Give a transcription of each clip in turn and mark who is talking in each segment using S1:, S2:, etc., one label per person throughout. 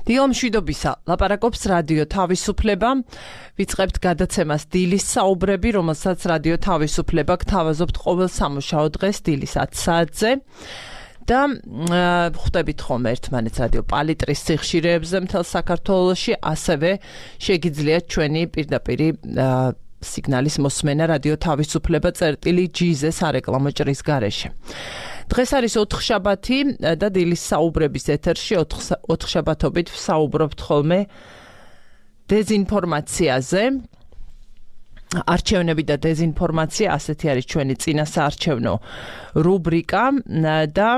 S1: დილა მშვიდობისა, ლაპარაკობს რადიო თავისუფლება. ვიწყებთ გადაცემას დილის საუბრები, რომელსაც რადიო თავისუფლება გთავაზობთ ყოველ სამუშაო დღეს დილის 10 საათზე. და ხვდებით ხოლმე ერთმანეთს რადიო პალიტრის სიხშირეებზე მთელ საქართველოში, ასევე შეგიძლიათ ჩვენი პირდაპირი სიგნალის მოსმენა რადიო თავისუფლება წერტილი.gz სარეკლამო ჭრის გარეშე. დღეს არის ოთხშაბათი და დილის საუბრების ეთერში ოთხშაბათობით ვსაუბრობთ ხოლმე დეზინფორმაციაზე. არჩევნები და დეზინფორმაცია, ასეთი არის ჩვენი წინასაარჩევნო რუბრიკა და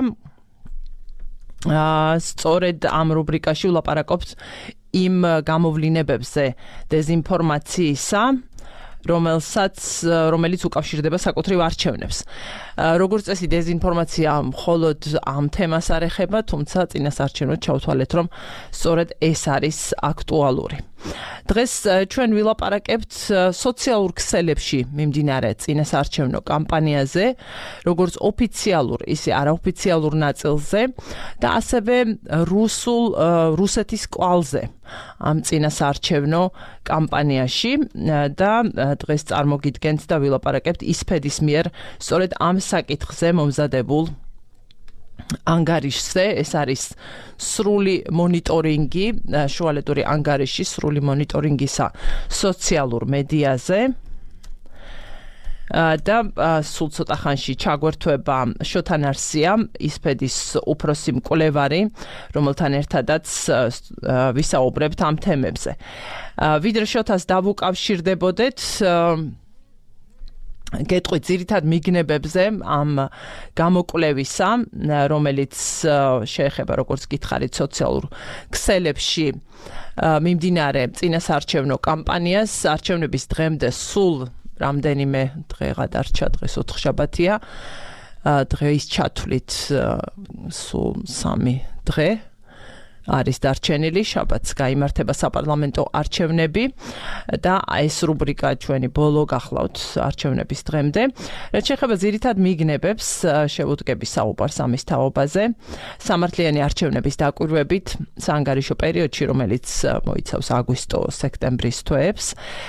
S1: სწორედ ამ რუბრიკაში ვლაპარაკობთ იმ გამოვლინებებზე დეზინფორმაციისა, რომელიც უკავშირდება საკუთრივ არჩევნებს. როგორც წესი, დეზინფორმაცია მხოლოდ ამ თემას არ ეხება, თუმცა წინასაარჩევნოდ ჩავთვალეთ, რომ სწორედ ეს არის აქტუალური. დღეს ჩვენ ვილაპარაკებთ სოციალურ ქსელებში მიმდინარე წინასაარჩევნო კამპანიაზე, როგორც ოფიციალურ, ისე არაოფიციალურ ნაწილზე და ასევე რუსეთის კვალზე ამ წინასაარჩევნო კამპანიაში და დღეს წარმოგიდგენთ და ვილაპარაკებთ ისფედის მიერ სწორედ ამ საკითხზე მომზადებულ ანგარიშზე. ეს არის სრული მონიტორინგი, შუალედური ანგარიში სრული მონიტორინგისა სოციალურ მედიაზე. და სულ ცოტა ხანში ჩაგვერთვება შოთან არსია, ისფედის უფროსი მკვლევარი, რომელთან ერთადაც ვისაუბრებთ ამ თემებზე. ვიდრე შოთას დავუკავშირდებოდეთ გეტყვით ძირითად მიგნებებზე ამ გამოკვლევისა, რომელიც შეეხება, როგორც გითხარით, სოციალურ ქსელებში მიმდინარე წინასაარჩევნო კამპანიას. არჩევნების დღემდე სულ რამდენიმე დღეღა დარჩა, დღეს ოთხშაბათია. დღეის ჩათვლით სულ 3 დღე არის დარჩენილი, შაბათს გაიმართება საპარლამენტო არჩევნები და ეს რუბრიკა ჩვენი ბოლო გახლავთ არჩევნების დღემდე. რაც შეეხება ძირითად მიგნებებს, შევუდგები საუბარს ამის თაობაზე. სამართლიანი არჩევნების დაკვირვებით საანგარიშო პერიოდში, რომელიც მოიცავს აგვისტო-სექტემბრის თვეებს,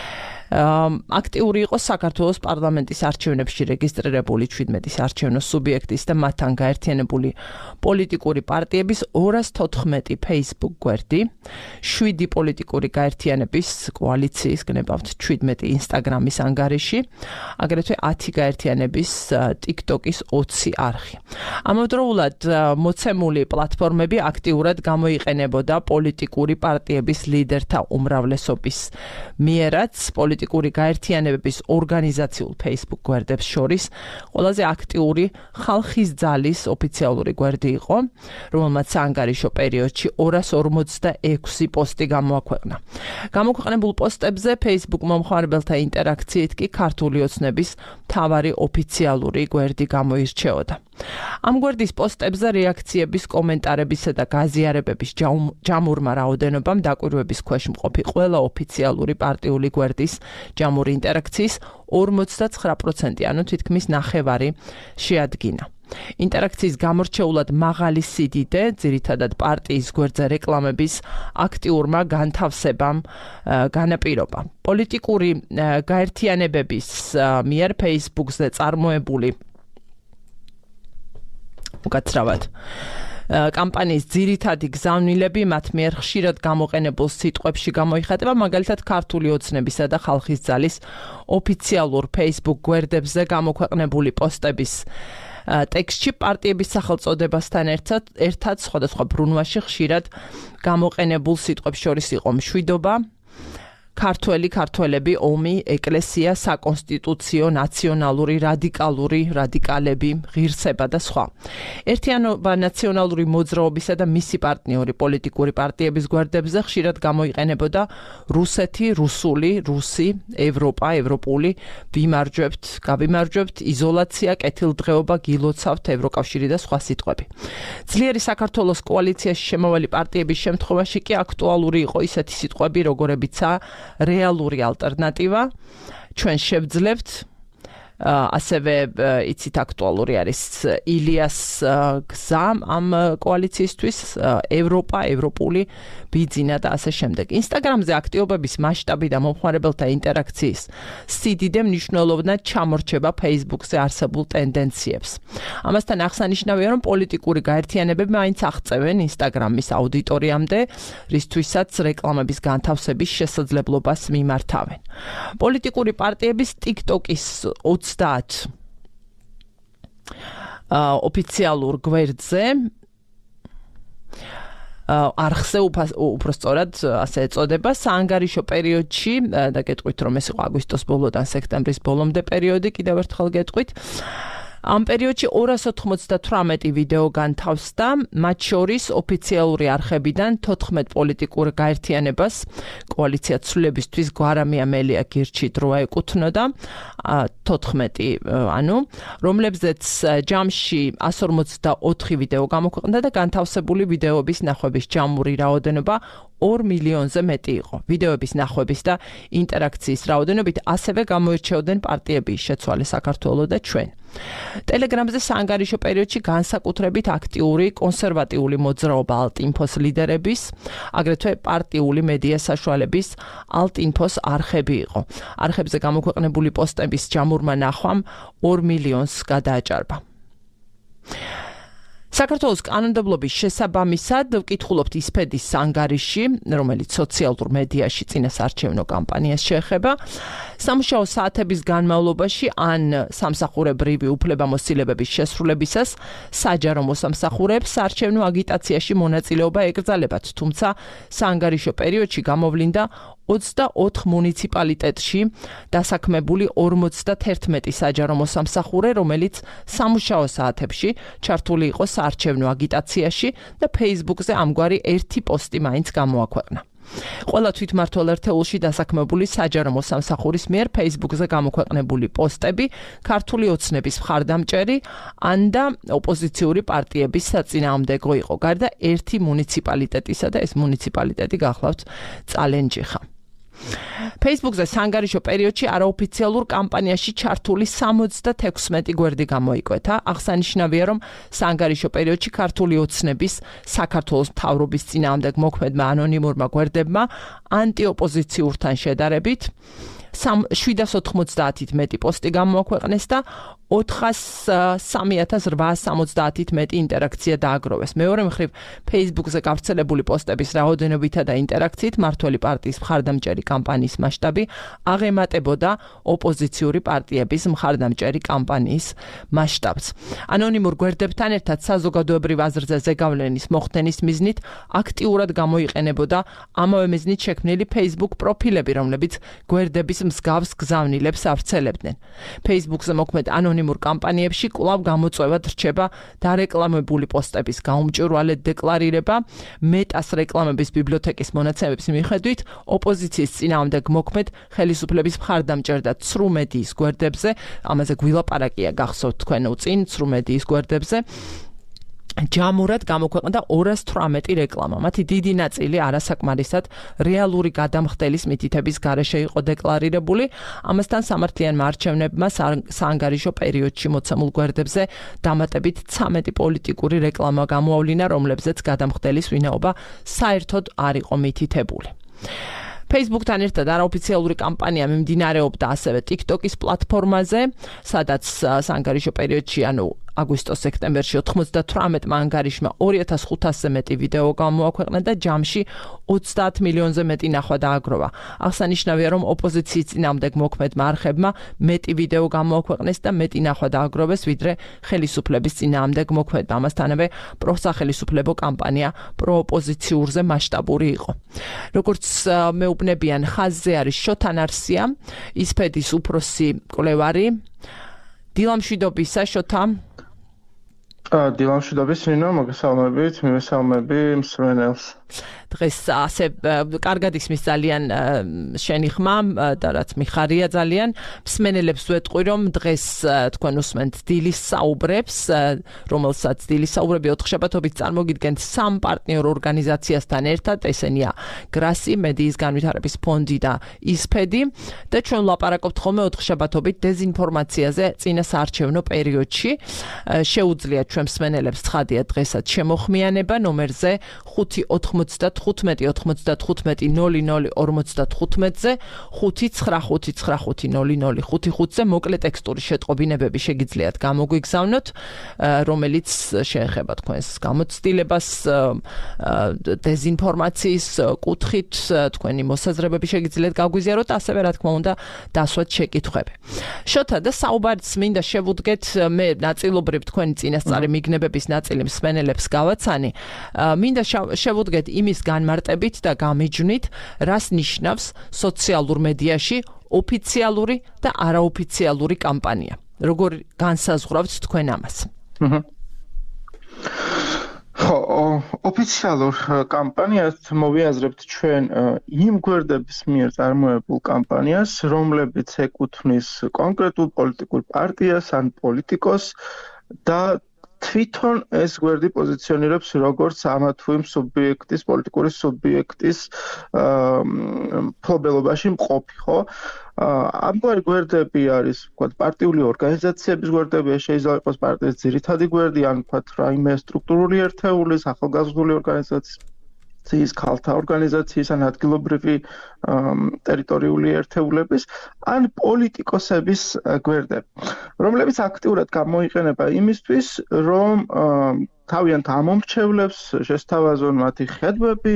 S1: აქტიური იყო საქართველოს პარლამენტის არჩევნებში რეგისტრირებული 17 არჩევნო სუბიექტის და მათთან გაერთიანებული პოლიტიკური პარტიების 214 Facebook გვერდი, 7 პოლიტიკური გაერთიანების კოალიციის, გნებავთ 17 Instagram-ის ანგარიში, აგრეთვე 10 გაერთიანების TikTok-ის 20 არხი. ამავდროულად მოცემული პლატფორმები აქტიურად გამოიყენებოდა პოლიტიკური პარტიების ლიდერთა უმრავლესობის მიერაც. პოლიტიკური გაერთიანებების ორგანიზაციულ Facebook გვერდებს შორის ყველაზე აქტიური ხალხის ძალის ოფიციალური გვერდი იყო, რომელმაც საანგარიშო პერიოდში 246 პოსტი გამოაქვეყნა. გამოქვეყნებულ პოსტებზე Facebook მომხმარებელთა ინტერაქციით კი ქართული ოცნების მთავარი ოფიციალური გვერდი გამოირჩეოდა. ამ გვერდის პოსტებზე რეაქციების, კომენტარებისა და გაზიარებების ჯამურმა რაოდენობამ დაკვირვების ქვეშ მყოფი ყველა ოფიციალური პარტიული გვერდის ჯამური ინტერაქციის 49%, ანუ თითქმის ნახევარი შეადგინა. ინტერაქციის გამორჩეულად მაღალი სიდიდე, ძირითადად პარტიის გვერდზე რეკლამების აქტიურმა განთავსებამ განაპირობა. პოლიტიკური გაერთიანებების მიერ Facebook-ზე წარმოებული უკაცრავად კამპანიის ძირითადი გზავნილები მათ მიერ ხშირად გამოყენებულ სიტყვებში გამოიხატება, მაგალითად ქართული ოცნებისა და ხალხის ძალის ოფიციალურ Facebook გვერდებზე გამოქვეყნებული პოსტების ტექსტში პარტიების სახელწოდებასთან ერთად სხვადასხვა ბრუნვაში ხშირად გამოყენებულ სიტყვებს შორის იყო მშვიდობა, ქართველები, ომი, ეკლესია, საკონსტიტუციო, ნაციონალური, რადიკალები, ღირსება და სხვა. ერთიანობა ნაციონალური მოძრაობისა და მისი პარტნიორი პოლიტიკური პარტიების გვერდებზე ხშირად გამოიყენებოდა რუსეთი, რუსული, რუსი, ევროპა, ევროპული, ვიმარჯვებთ, გავიმარჯვებთ, იზოლაცია, კეთილდღეობა, გილოცავთ, ევროკავშირი და სხვა სიტყვები. ძლიერი საქართველოს კოალიციაში შემავალი პარტიების შემთხვევაში კი აქტუალური იყო ისეთი სიტყვები, როგორებიცაა რეალური ალტერნატივა, ჩვენ შევძლებთ, ასევე იცით აქტუალური არის ილიას გზა ამ კოალიციისთვის, ევროპა, ევროპული ბიძინა და ასე შემდეგ. ინსტაგრამზე აქტიობების მასშტაბი და მომხმარებელთა ინტერაქციის სიდიდე მნიშვნელოვნად ჩამორჩება Facebook-ზე არსებულ ტენდენციებს. ამასთან აღსანიშნავია, რომ პოლიტიკური გაერთიანებები მაინც აღწევენ ინსტაგრამის აუდიტორიამდე, რისთვისაც რეკლამების განთავსების შესაძლებლობას მიმართავენ. პოლიტიკური პარტიების TikTok-ის 30 ოფიციალურ გვერდზე არხზე უпростоრად ასე ეწოდება საანგარიშო პერიოდში და გეტყვით რომ ეს იყო აგვისტოს ბოლოდან სექტემბრის ბოლომდე პერიოდი კიდევ ერთხელ გეტყვით ამ პერიოდში 298 ვიდეო განთავსდა, მათ შორის ოფიციალური არხებიდან 14 პოლიტიკურ გაერთიანებას, კოალიცია ცვლილებისთვის გვარამია მელია გირჩი დროა ეკუთვნოდა, 14, რომლებზეც ჯამში 154 ვიდეო გამოქვეყნდა და განთავსებული ვიდეოების ნახვების ჯამური რაოდენობა 2 მილიონზე მეტი იყო. ვიდეოების ნახვების და ინტერაქციის რაოდენობით ასევე გამოირჩეოდნენ პარტიების შეცვალე საქართველო და ჩვენ. ტელეგრამზე საანგარიშო პერიოდში განსაკუთრებით აქტიური კონსერვატიული მოძრაობა ალტ-ინფოს ლიდერების, აგრეთვე პარტიული მედია საშუალების ალტ-ინფოს არხები იყო. არხებზე გამოქვეყნებული პოსტების ჯამურმა ნახვამ 2 მილიონს გადააჭარბა. საქართველოს კანონმდებლობის შესაბამისად ვკითხულობთ ისფედის ანგარიში, რომელიც სოციალურ მედიაში წინასარჩევნო კამპანიას შეეხება. სამუშაო საათების განმავლობაში ან სამსახურებრივი უფლებამოსილებების შესრულებისას საჯარო მოსამსახურეებს საარჩევნო აგიტაციაში მონაწილეობა ეკრძალებათ, თუმცა საანგარიშო პერიოდში გამოვლინდა 24 მუნიციპალიტეტში დასაქმებული 51 საჯარო მოსამსახურე, რომელიც სამუშაო საათებში ჩართული იყო საარჩევნო აგიტაციაში და Facebook-ზე ამგვარი ერთი პოსტი მაინც გამოაქვეყნა. ყველა თვითმმართველ ერთეულში დასაქმებული საჯარო მოსამსახურის მიერ Facebook-ზე გამოქვეყნებული პოსტები ქართული ოცნების მხარდამჭერი ან და ოპოზიციური პარტიების საწინააღმდეგო იყო, გარდა ერთი მუნიციპალიტეტისა და ეს მუნიციპალიტეტი გახლავთ წალენჯიხა. Facebook-ზე საანგარიშო პერიოდში არაოფიციალურ კამპანიაში ჩართული 76 გვერდი გამოიკვეთა. აღსანიშნავია, რომ საანგარიშო პერიოდში ქართული ოცნების საქართველოს მთავრობის წინააღმდეგ მოქმედმა ანონიმურმა გვერდებმა ანტიოპოზიციურთან შედარებით 790-ით მეტი პოსტი გამოაქვეყნეს და 3870-ით მეტი ინტერაქცია დააგროვეს. მეორე მხრივ, Facebook-ზე გავრცელებული პოსტების რაოდენობითა და ინტერაქციით მართველი პარტიის მხარდამჭერი კამპანიის მასშტაბი აღემატებოდა ოპოზიციური პარტიების მხარდამჭერი კამპანიის მასშტაბს. ანონიმურ გვერდებთან ერთად საზოგადოებრივ აზრზე ზეგავლენის მოხდენის მიზნით აქტიურად გამოიყენებოდა ამავე მიზნით შექმნილი Facebook პროფილები, რომლებიც გვერდების მსგავს გზავნილებს ავრცელებდნენ. Facebook-ზე მოქმედ ანონიმურ კამპანიებში კვლავ გამოწვევად რჩება დარეკლამებული პოსტების გაუმჭვირვალედ დეკლარირება, მეტას რეკლამების ბიბლიოთეკის მონაცემების მიხედვით ოპოზიციის წინააღმდეგ მოქმედ ხელისუფლების მხარდამჭერ და ცრუ მედიის გვერდებზე, ამაზე გვილაპარაკია გახსოვთ თქვენ წინ ცრუ მედიის გვერდებზე ჯამურად გამოქვეყნდა 218 რეკლამა. მათი დიდი ნაწილი არასაკმარისად რეალური გადამხდელის მითითების გარეშე იყო დეკლარირებული. ამასთან სამართლიანმა არჩევნებმა საანგარიშო პერიოდში მოცემულ გვერდებზე დამატებით 13 პოლიტიკური რეკლამა გამოავლინა, რომლებზეც გადამხდელის ვინაობა საერთოდ არ იყო მითითებული. Facebook-თან ერთად არაოფიციალური კამპანია მიმდინარეობდა ასევე TikTok-ის პლატფორმაზე, სადაც საანგარიშო პერიოდში, აგვისტოს-სექტემბერში 98 ანგარიშმა 2500-ზე მეტი ვიდეო გამოაქვეყნა და ჯამში 30 მილიონზე მეტი ნახვა დააგროვა. აღსანიშნავია, რომ ოპოზიციის წინააღმდეგ მოქმედმა არხებმა მეტი ვიდეო გამოაქვეყნეს და მეტი ნახვა დააგროვეს, ვიდრე ხელისუფლების წინააღმდეგ მოქმედმა. ამასთანავე პროსახელისუფლებო კამპანია პროოპოზიციურზე მასშტაბური იყო. როგორც მეუბნებიან, ხაზზე არის შოთა ნარსია, ისფედის უფროსი მკვლევარი. დილამშვიდობისა, შოთა.
S2: დილამშვიდობის, ნინო, მოგესალმებით, მივესალმები მსმენელს.
S1: დღეს ასე კარგად ისმის ძალიან შენი ხმა და რაც მიხარია ძალიან მსმენელებს ვეტყვი რომ დღეს თქვენ უსმენთ დილის საუბრებს რომელსაც დილის საუბრები 4 შაბათობით წარმოგიდგენთ სამ პარტნიორ ორგანიზაციასთან ერთად ესენია გრასი მედიის განვითარების ფონდი და ისფედი და ჩვენ ვლაპარაკობთ ხოლმე 4 შაბათობით დეზინფორმაციაზე წინა საარჩევნო პერიოდში შეუძლიათ ჩვენ მსმენელებს ცხადია დღესაც შემოხმიანება ნომერზე 5-95-95-00-55-00-55-ზე 5-9-5-9-5-0-0-5-5-ზე მოკლე ტექსტური შეტყობინებები შეგიძლიათ გამოგვიგზავნოთ რომელიც შეეხება თქვენს გამოცდილებას დეზინფორმაციის კუთხით თქვენი მოსაზრებები შეგიძლიათ გაგვიზიაროთ ასევე რა თქმა უნდა დასვათ შეკითხვები შოთა და საუბარიც მინდა შევუდგეთ მე ნაწილობრივ თქვენი წინასწარი მიგნებების ნაწილი მსმენელებს გავაცანი მინდა შევუდგეთ იმის განმარტებით და გამიჯვნით რას ნიშნავს სოციალურ მედიაში ოფიციალური და არაოფიციალური კამპანია როგორ განსაზღვრავთ თქვენ ამას
S2: ოფიციალურ კამპანიას მოვიაზრებთ ჩვენ იმ გვერდების მიერ წარმოებულ კამპანიას, რომლებიც ეკუთვნის კონკრეტულ პოლიტიკურ პარტიას ან პოლიტიკოს და თვითონ ეს გვერდი პოზიციონირებს როგორც ამა თუ იმ სუბიექტის, პოლიტიკური სუბიექტის მფლობელობაში მყოფი, ხო? ამგვარი გვერდები არის, ვთქვათ, პარტიული ორგანიზაციების გვერდები, შეიძლება იყოს პარტიის ძირითადი გვერდი, ან ვთქვათ, რაიმე სტრუქტურული ერთეულის, ახალგაზრდული ორგანიზაციის, ქალთა ორგანიზაციის, ან ადგილობრივი ტერიტორიული ერთეულების, ან პოლიტიკოსების გვერდები, რომლებიც აქტიურად გამოიყენება იმისთვის, რომ თავიანთ ამომრჩევლებს შესთავაზონ მათი ხედვები,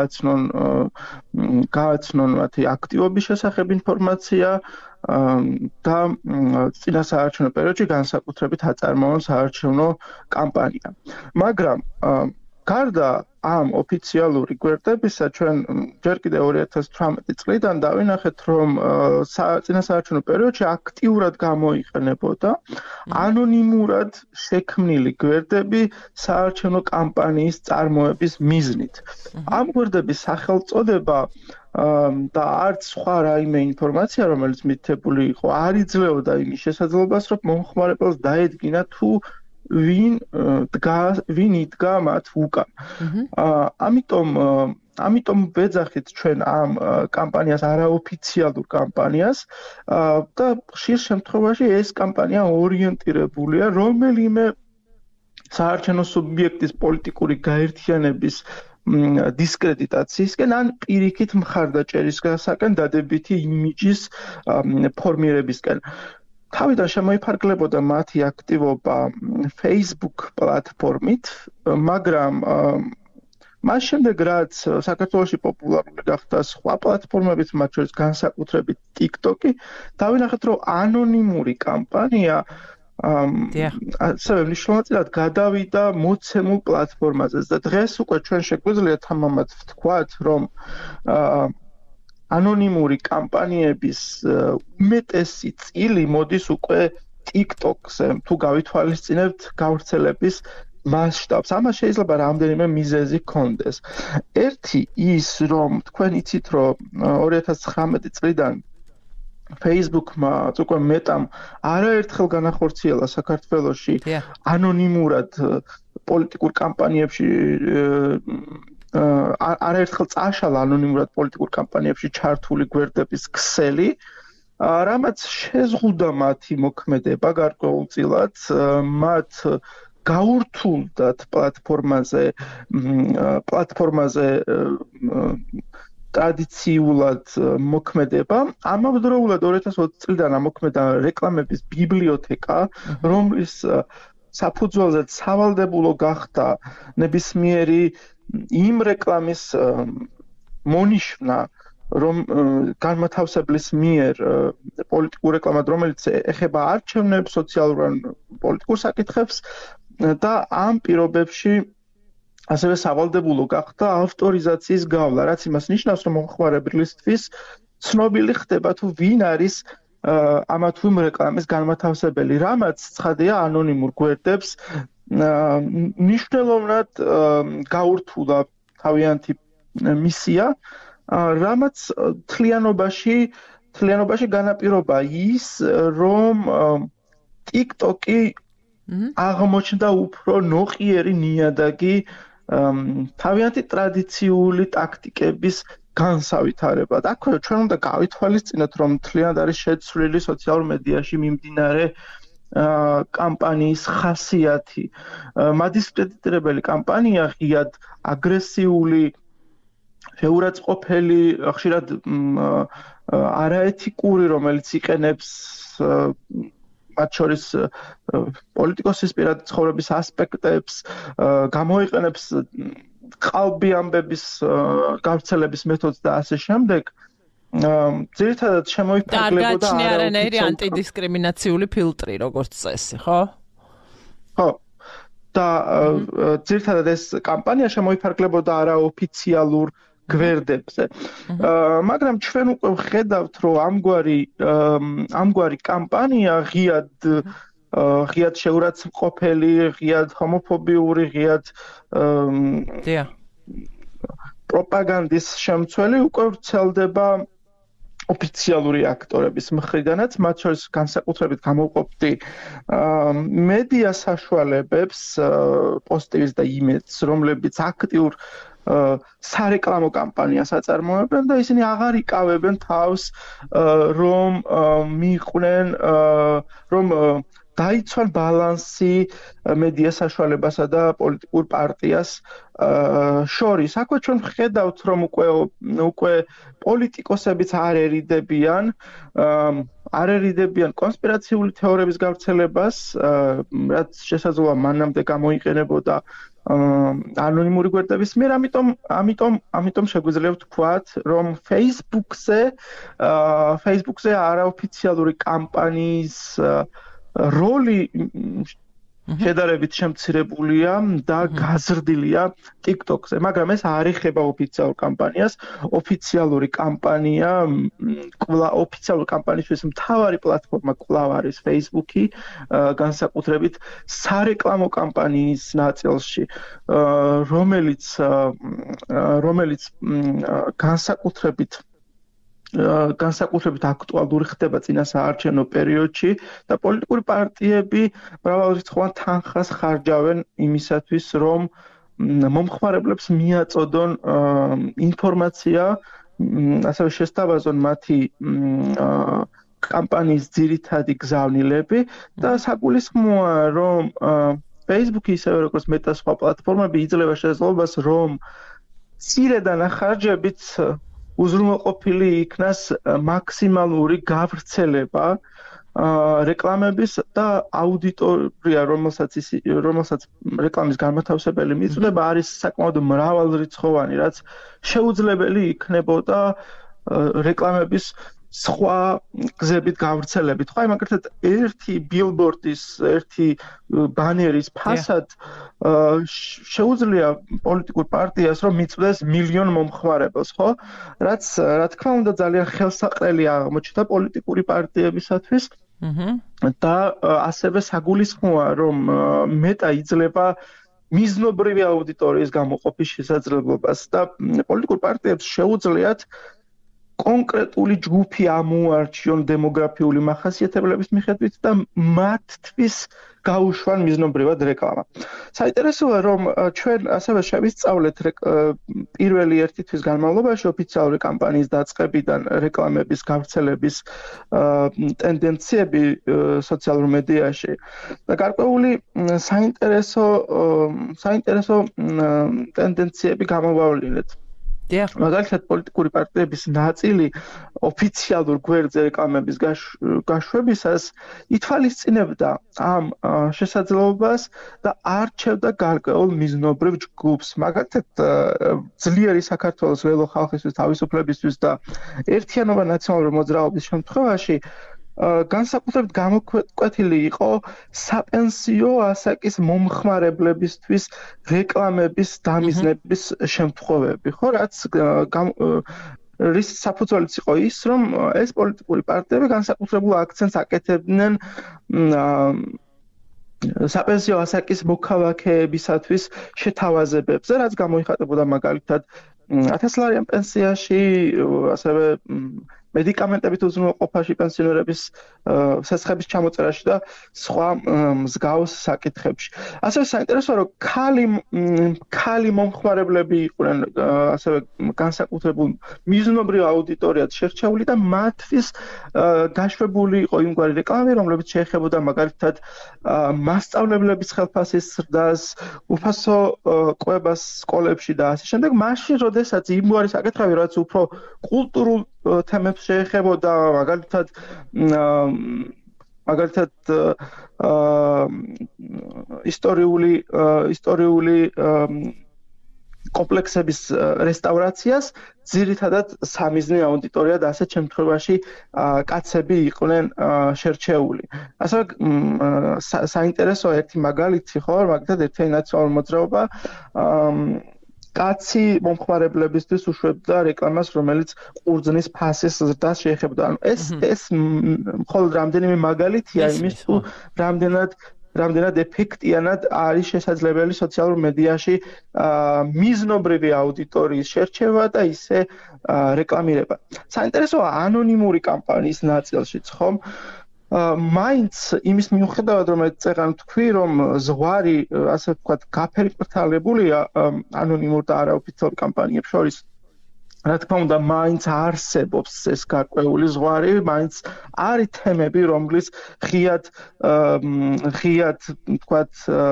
S2: გააცნონ მათი აქტივობის შესახებ ინფორმაცია და წინა საარჩევნო პერიოდში განსაკუთრებით აწარმოონ საარჩევნო კამპანია. მაგრამ გარდა ამ ოფიციალური გვერდებისა ჩვენ ჯერ კიდევ 2018 წლიდან დავინახეთ რომ წინა საარჩევნო პერიოდში აქტიურად გამოიყენებოდა ანონიმურად შექმნილი გვერდები საარჩევნო კამპანიის წარმოების მიზნით. ამ გვერდების სახელწოდება და არც სხვა რაიმე ინფორმაცია რომელიც მითითებული იყო არ იძლეოდა იმის შესაძლებლობას რომ მომხმარებელს დაედგინა თუ ვინ იდგა მათ უკან. ამიტომ ვეძახით ჩვენ ამ კამპანიას არაოფიციალურ კამპანიას და ხშირ შემთხვევაში ეს კამპანია ორიენტირებულია რომელიმე საარჩევნო სუბიექტის პოლიტიკური გაერთიანების დისკრედიტაციისკენ ან პირიქით მხარდაჭერისგან დადებითი იმიჯის ფორმირებისკენ. თავიდან შემოიფარგლებოდა მათი აქტივობა Facebook პლატფორმით, მაგრამ მას შემდეგ რაც საქართველოში პოპულარული გახდა სხვა პლატფორმებიც, მათ შორის განსაკუთრებით TikTok-ი, დავინახეთ, რომ ანონიმური კამპანია ასევე მნიშვნელოვნად გადავიდა მოცემულ პლატფორმაზე და დღეს უკვე ჩვენ შეგვიძლია თამამად ვთქვათ, რომ ანონიმური კამპანიების უმეტესი წილი მოდის უკვე TikTok-ზე, თუ გავითვალისწინებთ გავრცელების მასშტაბს. ამას შეიძლება რამდენიმე მიზეზი ჰქონდეს. ერთი ის, რომ თქვენ იცით, რომ 2019 წლიდან Facebook-მა უკვე მეტამ არაერთხელ განახორციელა საქართველოში ანონიმურად პოლიტიკურ კამპანიებში არაერთხელ წაშალა ანონიმურად პოლიტიკურ კამპანიებში ჩართული გვერდების ქსელი, რამაც შეზღუდა მათი მოქმედება გარკვეულწილად, მათ გაურთულდათ პლატფორმაზე ტრადიციულად მოქმედება. ამავდროულად 2020 წლიდან ამოქმედა რეკლამების ბიბლიოთეკა, რომლის საფუძველზეც სავალდებულო გახდა ნებისმიერი იმ რეკლამის მონიშნა, რომ განმათავსებლის მიერ პოლიტიკურ რეკლამად, რომელიც ეხება არჩევნებს, სოციალურ ან პოლიტიკურ საკითხებს და ამ პირობებში ასევე სავალდებულო გახდა ავტორიზაციის გავლა, რაც იმას ნიშნავს, რომ მომხმარებლისთვის ცნობილი ხდება თუ ვინ არის ამა თუ იმ რეკლამის განმათავსებელი, რამაც ცხადია ანონიმურ გვერდებს მნიშვნელოვნად გაურთულა თავიანთი მისია, რამაც თლიანობაში განაპირობა ის, რომ TikTok-ი აღმოჩნდა უფრო ნოყიერი ნიადაგი თავიანთი ტრადიციული ტაქტიკების განსავითარებლად. აქვე ჩვენ უნდა გავითვალისწინოთ, რომ თლიანად არის შეცვლილი სოციალურ მედიაში მიმდინარე კამპანიის ხასიათი. მადისკრედიტირებელი კამპანია ღიად აგრესიული, შეურაცხყოფელი, ხშირად არაეთიკური, რომელიც იყენებს მათ შორის პოლიტიკოსის პირადი ცხოვრების ასპექტებს, გამოიყენებს ყალბი ამბების გავრცელების მეთოდს და ასე შემდეგ. ძირითადად შემოიფარგლებოდა
S1: და არანაირი ანტიდისკრიმინაციული ფილტრი, როგორც წესი, ხო?
S2: ხო. და ძირითადად ეს კამპანია შემოიფარგლებოდა არაოფიციალურ გვერდებზე. მაგრამ ჩვენ უკვე ვხედავთ, რომ ამგვარი კამპანია ღიად შეურაცხყოფელი, ღიად ჰომოფობიური, ღიად პროპაგანდის შემცველი უკვე ვრცელდება ოფიციალური აქტორების მხრიდანაც, მათ შორის განსაკუთრებით გამოვყოფდი მედია საშუალებებს, პოზიტივის და იმედს, რომლებიც აქტიურ სარეკლამო კამპანიას აწარმოებენ და ისინი აღარ იკავებენ თავს, რომ მიიყვნენ, რომ დაიცვან ბალანსი მედია საშუალებასა და პოლიტიკურ პარტიას შორის. აქვე ჩვენ ვხედავთ, რომ უკვე პოლიტიკოსებიც არ ერიდებიან კონსპირაციული თეორიების გავრცელებას, რაც შესაძლოა მანამდე გამოიყენებოდა ანონიმური გვერდების მიერ, ამიტომ შეგვიძლია ვთქვათ, რომ Facebook-ზე არაოფიციალური კამპანიის როლი შედარებით შემცირებულია და გაზრდილია TikTok-ზე, მაგრამ ეს არ ეხება ოფიციალურ კამპანიას. ოფიციალური კამპანიისთვის მთავარი პლატფორმა კვლავ არის Facebook-ი, განსაკუთრებით სარეკლამო კამპანიის ნაწილში, რომელიც განსაკუთრებით აქტუალური ხდება წინა საარჩევნო პერიოდში და პოლიტიკური პარტიები მრავალრიცხოვან თანხას ხარჯავენ იმისათვის, რომ მომხმარებლებს მიაწოდონ ინფორმაცია, ასევე შესთავაზონ მათი კამპანიის ძირითადი გზავნილები და საგულისხმოა, რომ Facebook-ი ისევე როგორც მეტა სხვა პლატფორმები იძლევა შესაძლებლობას, რომ მცირე დანახარჯებით უზრუნველყოფილი იქნას მაქსიმალური გავრცელება რეკლამების და აუდიტორია, რომელსაც რეკლამის განმათავსებელი მიწვდება, არის საკმაოდ მრავალრიცხოვანი, რაც შეუძლებელი იქნებოდა რეკლამების სხვა გზებით გავრცელებით. ხო, მაგალითად, ერთი ბილბორდის, ერთი ბანერის ფასად შეუძლია პოლიტიკურ პარტიას, რომ მიწვდეს მილიონ მომხმარებელს, ხო? რაც, რა თქმა უნდა, ძალიან ხელსაყრელი აღმოჩნდა პოლიტიკური პარტიებისათვის. და ასევე საგულისხმოა, რომ მეტა იძლევა მიზნობრივი აუდიტორიის გამოყოფის შესაძლებლობას და პოლიტიკურ პარტიებს შეუძლიათ კონკრეტული ჯგუფი ამოარჩიონ დემოგრაფიული მახასიათებლების მიხედვით და მათთვის გაუშვან მიზნობრივად რეკლამა. საინტერესოა, რომ ჩვენ ასევე შევისწავლეთ პირველი ერთი თვის განმავლობაში ოფიციალური კამპანიის დაწყებიდან რეკლამების გავრცელების ტენდენციები სოციალურ მედიაში და გარკვეული საინტერესო ტენდენციები გამოვავლინეთ. მაგალითად, პოლიტიკური პარტიების ნაწილი ოფიციალურ გვერდზე რეკლამების გაშვებისას ითვალისწინებდა ამ შესაძლებლობას და არჩევდა გარკვეულ მიზნობრივ ჯგუფს. მაგალითად, ძლიერი საქართველოს ველო ხალხისთვის თავისუფლებისთვის და ერთიანობა ნაციონალური მოძრაობის შემთხვევაში განსაკუთრებით გამოკვეთილი იყო საპენსიო ასაკის მომხმარებლებისთვის რეკლამების დამიზნების შემთხვევები, ხო, რაც რის საფუძველიც იყო ის, რომ ეს პოლიტიკური პარტიები განსაკუთრებულ აქცენტს აკეთებდნენ საპენსიო ასაკის მოქალაქეებისათვის შეთავაზებებზე, რაც გამოიხატებოდა მაგალითად 1000 პენსიაში, ასევე მედიკამენტებით უზრუნველყოფაში პენსიონერების სესხების ჩამოწერაში და სხვა მსგავს საკითხებში. ასევე საინტერესოა, რომ ქალი მომხმარებლები იყვნენ ასევე განსაკუთრებულ მიზნობრივ აუდიტორიად შერჩეული და მათთვის გაშვებული იყო იმგვარი რეკლამები, რომლებიც შეეხებოდა მაგალითად მასწავლებლების ხელფასის ზრდას, უფასო კვებას სკოლებში და ასე შემდეგ. მაშინ, როდესაც იმგვარი საკითხები, რაც უფრო კულტურულ თემებს შეეხებოდა, მაგალითად ისტორიული კომპლექსების რესტავრაციას, ძირითადად სამიზნე აუდიტორია და ასეთ შემთხვევაში კაცები იყვნენ შერჩეული. ასევე საინტერესოა ერთი მაგალითი, ხო, მაგალითად ერთი ნაციონალური მოძრაობა კაცი მომხმარებლებისთვის უშვებდა რეკლამას, რომელიც ყურძნის ფასის ზრდას შეეხებოდა. ანუ ეს მხოლოდ რამდენიმე მაგალითია იმის, თუ რამდენად ეფექტიანად არის შესაძლებელი სოციალურ მედიაში მიზნობრივი აუდიტორიის შერჩევა და ისე რეკლამირება. საინტერესოა ანონიმური კამპანიის ნაწილშიც, ხომ? მაინც იმის მიუხედავად, რომ წეგან თქვი, რომ ზღვარი, ასე ვთქვათ, გაფერმფრთალებულია ანონიმურ და არაოფიციალურ კამპანიებს შორის, რა თქმა უნდა, მაინც არსებობს ეს გარკვეული ზღვარი, მაინც არის თემები, რომლის ღიად ვთქვათ,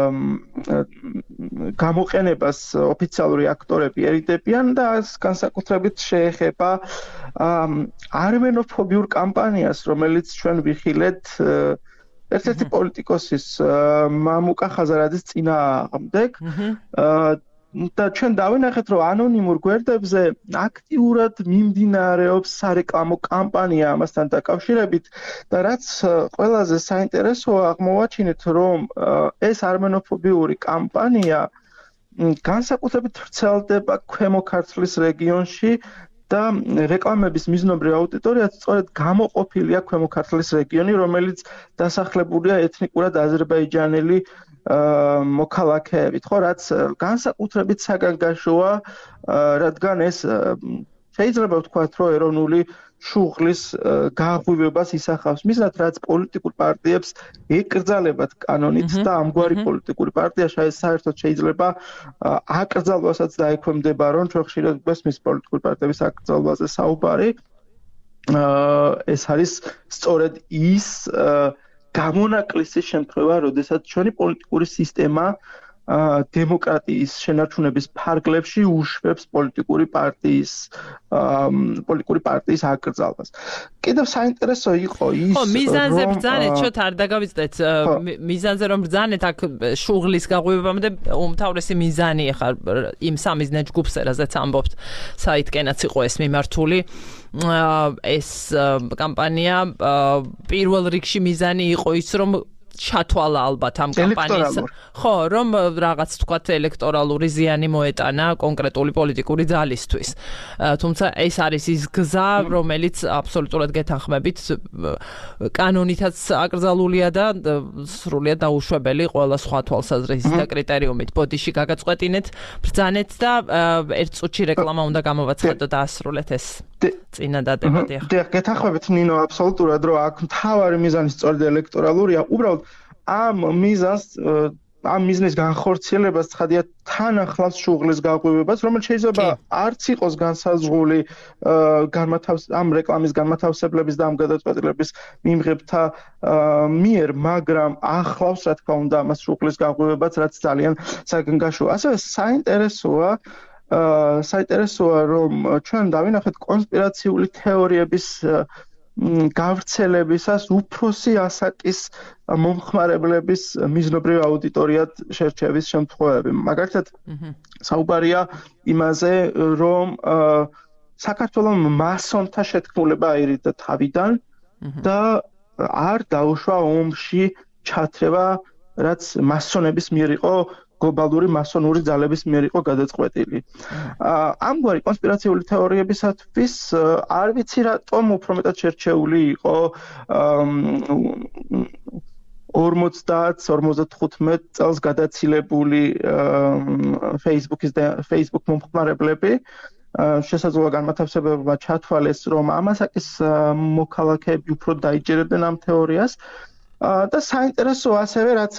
S2: გამოყენებას ოფიციალური აქტორები ერიდებიან და განსაკუთრებით შეეხება არმენოფობიურ კამპანიას, რომელიც ჩვენ ვიხილეთ ერთ-ერთი პოლიტიკოსის მამუკა ხაზარაძის წინააღმდეგ. და ჩვენ დავინახეთ, რომ ანონიმურ გვერდებზე აქტიურად მიმდინარეობს სარეკლამო კამპანია ამასთან დაკავშირებით და რაც ყველაზე საინტერესოა, აღმოვაჩინეთ, რომ ეს არმენოფობიური კამპანია განსაკუთრებით ვრცელდება ქვემო ქართლის რეგიონში და რეკლამების მიზნობრივი აუდიტორია სწორედ გამოყოფილია ქვემო ქართლის რეგიონი, რომელიც დასახლებულია ეთნიკურად აზერბაიჯანელი მოქალაქეებით, ხო, რაც განსაკუთრებით საგანგაშოა, რადგან ეს შეიძლება ვთქვათ, რომ ეროვნული შუღლის გაღვივებას ისახავს, მისდათ რაც პოლიტიკურ პარტიებს ეკრძალებათ კანონით და ამგვარი პოლიტიკური პარტია საერთოდ შეიძლება აკრძალვასაც დაექვემდება, რომ ჩვენ ხშირად გვესმის პოლიტიკური პარტიების აკრძალვაზე საუბარი. ეს არის სწორედ ის გამონაკლისის შემთხვევა, როდესაც ჩვენი პოლიტიკური სისტემა დემოკრატიის შენარჩუნების ფარგლებში უშვებს პოლიტიკური პარტიის აკრძალვას. კიდევ საინტერესო იყო ის,
S1: რომ მიზანზე ბრძანეთ, შოთ არ დაგავიწყდეთ, მიზანზე რომ ბრძანეთ, აქ შუღლის გაღვივებამდე უმთავრესი მიზანი ახლა იმ სამიზნე ჯგუფს, რაზეც ამბობთ, საითკენაც იყო ეს მიმართული. ეს კამპანია პირველ რიგში მიზანი იყო ის, რომ ჩათვალა ალბათ ამ კამპანიის, ხო, რომ რაღაც თქვათ ელექტორალური ზიანი მოეტანა კონკრეტული პოლიტიკური ძალისთვის. თუმცა ეს არის ის გზა, რომელიც აბსოლუტურად გეთანხმებით კანონითაც აკრძალულია და სრულიად დაუშვებელი ყველა სხვა თვალსაზრისით და კრიტერიუმით. ბოდიში გაგაწყვეტინეთ, ბრძანეთ და ერთ წუთში რეკლამა უნდა გამოვაცხადოთ და ასრულეთ ეს წინა დადებადი.
S2: გეთანხმებით ნინო, აბსოლუტურად, რომ აქ მთავარი მიზანი სწორედ ელექტორალურია. უბრალოდ ამ მიზნის განხორციელებას ცხადია თან ახლავს შუღლის გაღვივებას, რომელიც შეიძლება არც იყოს განსაზღვრული ამ რეკლამის განმათავსებლების და ამ გადაწყვეტილების მიმღებთა მიერ, მაგრამ ახლავს, რა თქმა უნდა, ამას შუღლის გაღვივებას, რაც ძალიან საგანგაშოა. ასევე საინტერესოა, რომ ჩვენ დავინახეთ კონსპირაციული თეორიების გავრცელებისას უფროსი ასაკის მომხმარებლების მიზნობრივ აუდიტორიად შერჩევის შემთხვევები. მაგალითად, საუბარია იმაზე, რომ საქართველოს მასონთა შეთქმულება აირიდა თავიდან და არ დაუშვა ომში ჩათრევა, რაც მასონების მიერ იყო გლობალური მასონური ძალების მიერ იყო გადაწყვეტილი. ამგვარი კონსპირაციული თეორიებისათვის არ ვიცი რატომ უფრო მეტად შერჩეული იყო 50-55 წელს გადაცილებული Facebook მომხმარებლები, შესაძლოა განმათავსებლებმა ჩათვალეს, რომ ამასაკის მოქალაქეები უფრო დაიჯერებდნენ ამ თეორიას და საინტერესო ასევე რაც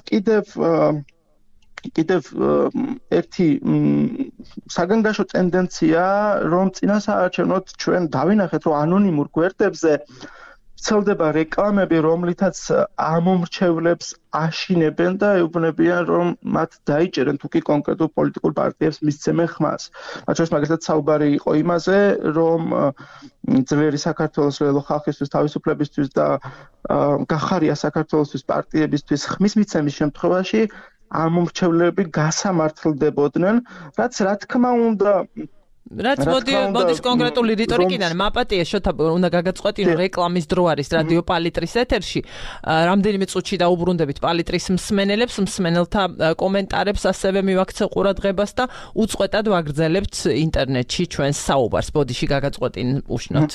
S2: კიდევ ერთი საგანგაშო ტენდენცია, რომ წინასაარჩევნოდ ჩვენ დავინახეთ, რომ ანონიმურ გვერდებზე ვრცელდება რეკლამები, რომლითაც ამომრჩევლებს აშინებენ და ეუბნებიან, რომ მათ დაიჭერენ თუ კი კონკრეტულ პოლიტიკურ პარტიებს მისცემენ ხმას. მათ შორის მაგალითად საუბარი იყო იმაზე, რომ ძლიერი საქართველოს რეალო ხალხისთვის თავისუფლებისთვის და გახარია საქართველოსთვის პარტიებისთვის ხმის მიცემის შემთხვევაში ამომრჩევლები გასამართლდებოდნენ, რაც რა თქმა უნდა
S1: მოდის კონკრეტული რიტორიკიდან მაპატია შოთა უნდა გაგაწყვეტინო რეკლამის დრო არის რადიო პალიტრის ეთერში რამდენიმე წუთში დაუბრუნდებით პალიტრის მსმენელებს მსმენელთა კომენტარებს ასევე მივაქცევ ყურადღებას და უწყვეტად ვაგრძელებთ ინტერნეტში ჩვენს საუბარს ბოდიში გაგაწყვეტინ უშნოთ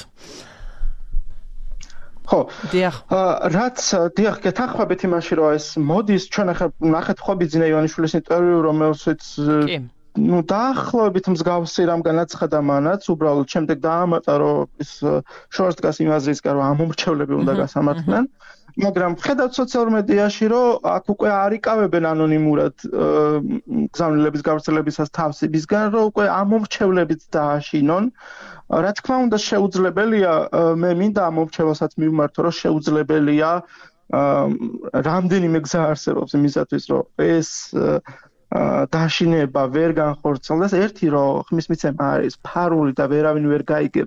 S2: ხო რაც დიახ გეთანხმებით იმაში რომ ეს მოდის ჩვენ ახლა ნახეთ ხო ბიძინა ივანიშვილის ინტერვიუ რომელშიც დაახლოებით მსგავსი რამ განაცხადა მანაც, უბრალოდ შემდეგ დაამატა, რომ ის შორს დგას იმ აზრისკენ, რომ ამომრჩევლები უნდა გასამართლდნენ, მაგრამ ხედავთ სოციალურ მედიაში, რომ აქ უკვე არ იკავებენ ანონიმურად გზავნილების გავრცელებისას თავს იმისგან, რომ უკვე ამომრჩევლებიც დააშინონ. რა თქმა უნდა შეუძლებელია, მე მინდა ამომრჩევლსაც მივმართო, რომ შეუძლებელია რამდენიმე გზა არსებობს იმისათვის, რომ ეს დაშინება ვერ განხორციელდეს. ერთი რომ ხმის მიცემა არის ფარული და ვერავინ ვერ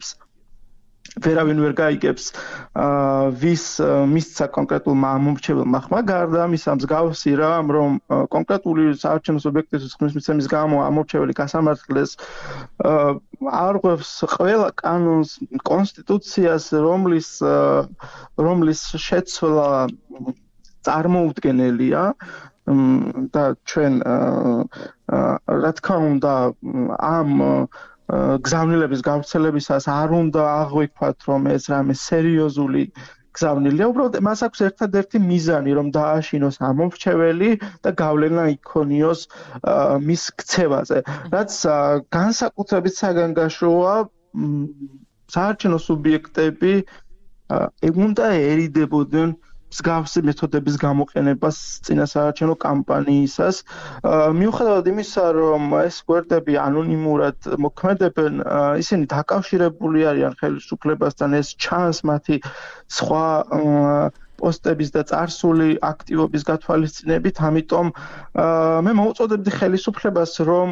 S2: გაიგებს vis მისცა კონკრეტულმა ამომრჩეველმა ხმა გარდა ამისა მსგავსი რამ რომ კონკრეტული საარჩევნო სუბიექტის ხმის მიცემის გამო ამომრჩეველი გასამართლეს არღვევს ყველა კანონს კონსტიტუციას რომლის შეცვლა წარმოუდგენელია და ჩვენ რა თქმა უნდა ამ გზავნილების გავრცელებისას არ უნდა აღვიქვათ რომ ეს რამე სერიოზული გზავნილია უბრალოდ მას აქვს ერთადერთი მიზანი რომ დააშინოს ამომრჩეველი და გავლენა იქონიოს მის ქცევაზე რაც განსაკუთრებით საგანგაშოა საარჩევნო სუბიექტები უნდა ერიდებოდნენ მსგავსი მეთოდების გამოყენებას წინასაარჩევნო კამპანიისას. მიუხედავად იმისა, რომ ეს გვერდები ანონიმურად მოქმედებენ, ისინი დაკავშირებული არიან ხელისუფლებასთან, ეს ჩანს მათი სხვა პოსტების და წარსული აქტივობის გათვალისწინებით, ამიტომ მე მოვუწოდებდი ხელისუფლებას, რომ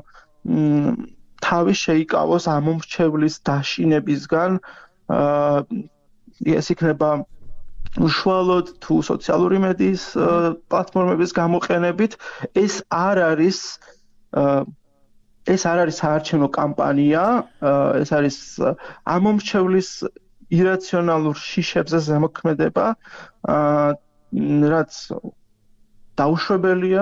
S2: თავი შეიკავოს ამომრჩევლის დაშინებისგან, ეს იქნება უშუალოდ თუ სოციალური მედიის პლატფორმების გამოყენებით ეს არ არის საარჩევნო კამპანია, ეს არის ამომრჩევლის ირაციონალურ შიშებზე ზემოქმედება, რაც დაუშვებელია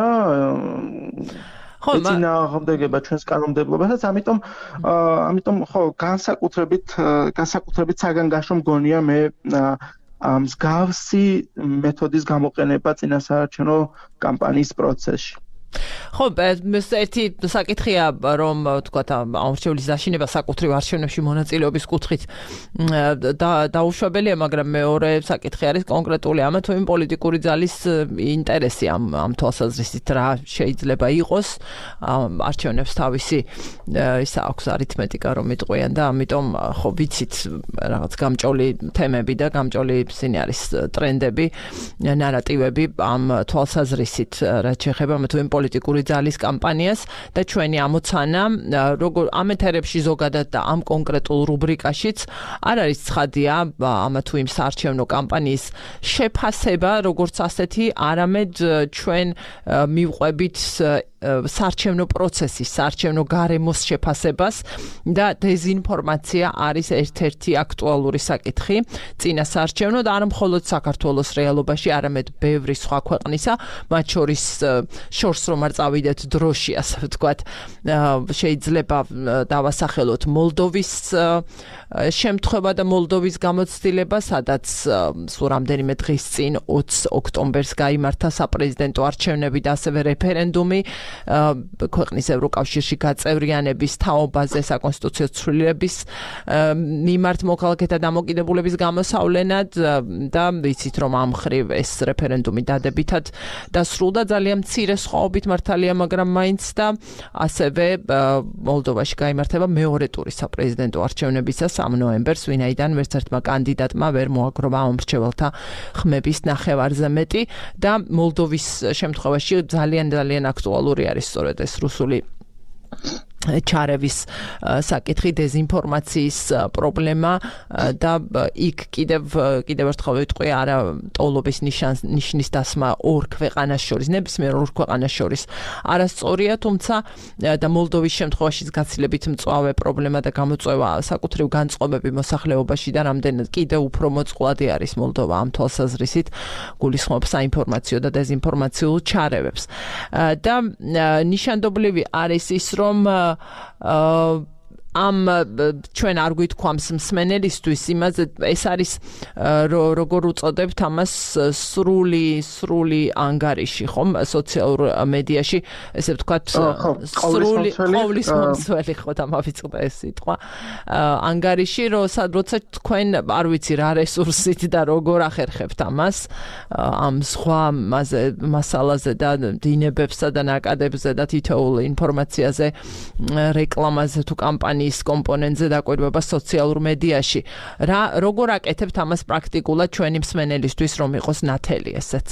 S2: წინააღმდეგება ჩვენს კანონმდებლობასაც, ამიტომ ხო განსაკუთრებით საგანგაშო მგონია მე მსგავსი მეთოდის გამოყენება წინასაარჩევნო კამპანიის პროცესში.
S1: ხო, ერთი საკითხია, რომ თქვათ ამომრჩევლის დაშინება საკუთრივ არჩევნებში მონაწილეობის კუთხით დაუშვებელია, მაგრამ მეორე საკითხი არის კონკრეტული ამა თუ იმ პოლიტიკური ძალის ინტერესი ამ თვალსაზრისით რა შეიძლება იყოს არჩევნებს თავისი ის აქვს არითმეტიკა რომ იტყვიან და ამიტომ ხო ვიცით რაღაც გამჭოლი თემები და გამჭოლი ისინი არის ტრენდები, ნარატივები ამ თვალსაზრისით რაც შეეხება თუ იმ პოლიტიკური ძალის კამპანიას და ჩვენი ამოცანა როგორ ამ ეთერებში ზოგადად და ამ კონკრეტულ რუბრიკაშიც არ არის ცხადია ამა თუ იმ საარჩევნო კამპანიის შეფასება როგორც ასეთი არამედ ჩვენ მივყვებით საარჩევნო პროცესის, საარჩევნო გარემოს შეფასებას და დეზინფორმაცია არის ერთ-ერთი აქტუალური საკითხი წინასაარჩევნო და არა მხოლოდ საქართველოს რეალობაში, არამედ ბევრი სხვა ქვეყნისა, მათ შორის შორს რომ არ წავიდეთ დროში, ასე ვთქვათ, შეიძლება დავასახელოთ მოლდოვის შემთხვევა და მოლდოვის გამოცდილება, სადაც სულ რამდენიმე დღის წინ 20 ოქტომბერს გაიმართა საპრეზიდენტო არჩევნები და ასევე რეფერენდუმი ქვეყნის ევროკავშირში გაწევრიანების თაობაზე საკონსტიტუციო ცვლილების მიმართ მოქალაქეთა დამოკიდებულების გამოსავლენად და ვიცით რომ ამ მხრივ ეს რეფერენდუმი დადებითად დასრულდა ძალიან მცირე სხვაობით მართალია, მაგრამ მაინც და ასევე მოლდოვაში გაიმართება მეორე ტური საპრეზიდენტო არჩევნებისა 3 ნოემბერს, ვინაიდან ვერც ერთმა კანდიდატმა ვერ მოაგროვა მომრჩეველთა ხმების ნახევარზე მეტი და მოლდოვის შემთხვევაში ძალიან აქტუალური არის სწორედ ეს რუსული ჩარევის საკითხი, დეზინფორმაციის პრობლემა და იქ კიდევ ერთხელ ვიტყვი არა ტოლობის ნიშნის დასმა ორ ქვეყანას შორის, ნებისმიერ ორ ქვეყანას შორის არასწორია, თუმცა და მოლდოვის შემთხვევაშიც გაცილებით მწვავე პრობლემა და გამოწვევა საკუთრივ განწყობები მოსახლეობაში და რამდენად კიდევ უფრო მოწყვლადი არის მოლდოვა ამ თვალსაზრისით, გულისხმობს საინფორმაციო და დეზინფორმაციულ ჩარევებს. და ნიშანდობლივი არის ის, რომ ამ ჩვენ არ გვითქვამს მსმენელისთვის იმაზე, ეს არის როგორ უწოდებთ ამას სრული ანგარიში, ხომ, სოციალურ მედიაში, ესე ვთქვათ, სრული ყოვლის მომცველი, ხო, დამავიწყდა ეს სიტყვა. ანგარიში, როცა თქვენ არ ვიცი რა რესურსით და როგორ ახერხებთ ამას, ამ სხვა მასალაზე და დინებებსა და ნაკადებზე და თითოეულ ინფორმაციაზე, რეკლამაზე თუ კამპანიის კომპონენტზე დაკვირვება სოციალურ მედიაში. როგორ აკეთებთ ამას პრაქტიკულად ჩვენი მსმენელისთვის, რომ იყოს ნათელი ესეც?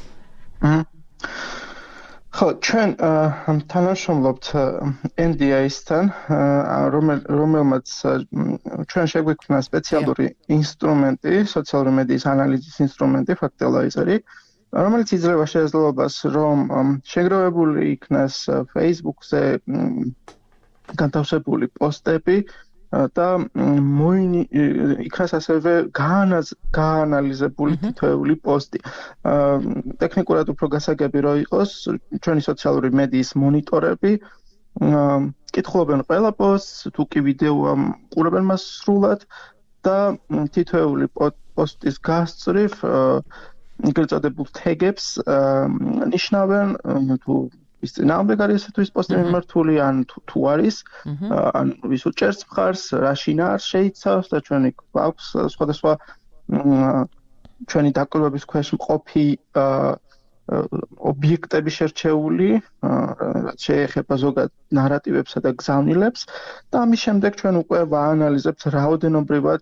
S2: ხო, ჩვენ თანამშრომლობთ NDA-სთან, რომელმაც ჩვენ შეგვიქმნა სპეციალური ინსტრუმენტი, სოციალური მედიის ანალიზის ინსტრუმენტი, ფაქტელაიზერი, რომელიც იძლევა შესაძლებლობას, რომ შეგროვებული იქნას Facebook-ზე განთავსებული პოსტები და იქნას ასევე გაანალიზებული თითოეული პოსტი. ტექნიკურად უფრო გასაგები რო იყოს, ჩვენი სოციალური მედიის მონიტორები კითხულობენ ყველა პოსტს, თუ კი ვიდეოა ყურებენ მას სრულად და თითოეული პოსტის გასწვრივ ეგრეთ წოდებულ თეგებს ნიშნავენ, თუ ის წინააღმდეგ არის თუ ის პოსტი მიმართული, ან თუ არის, ან ვის უჭერს მხარს, რა შინაარს შეიცავს და ჩვენი გვაქვს სხვადასხვა ჩვენი დაკვირვების ქვეშ მყოფი ობიექტები შერჩეული, რაც შეეხება ზოგად ნარატივებსა და გზავნილებს და ამის შემდეგ ჩვენ უკვე ვაანალიზებთ რაოდენობრივად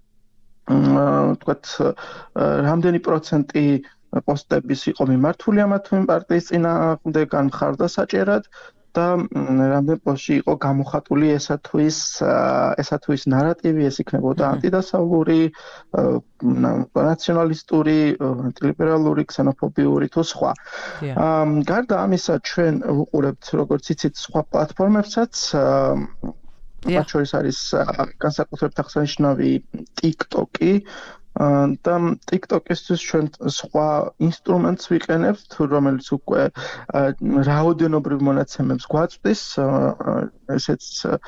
S2: თქვათ რამდენი პროცენტი პოსტების იყო მიმართული ამა თუ იმ პარტიის წინააღმდეგ ან მხარდასაჭერად და რამდენი პოსტში იყო გამოხატული ესა თუ ის ნარატივი, ეს იქნებოდა ანტიდასავლური, ნაციონალისტური, ანტილიბერალური, ქსენოფობიური თუ სხვა. გარდა ამისა, ჩვენ ვუყურებთ, როგორც იცით, სხვა პლატფორმებსაც, მათ შორის არის განსაკუთრებით აღსანიშნავი TikTok-ი, და TikTok-ისთვის ჩვენ სხვა ინსტრუმენტს ვიყენებთ, რომელიც უკვე რაოდენობრივ მონაცემებს გვაწვდის, ესეც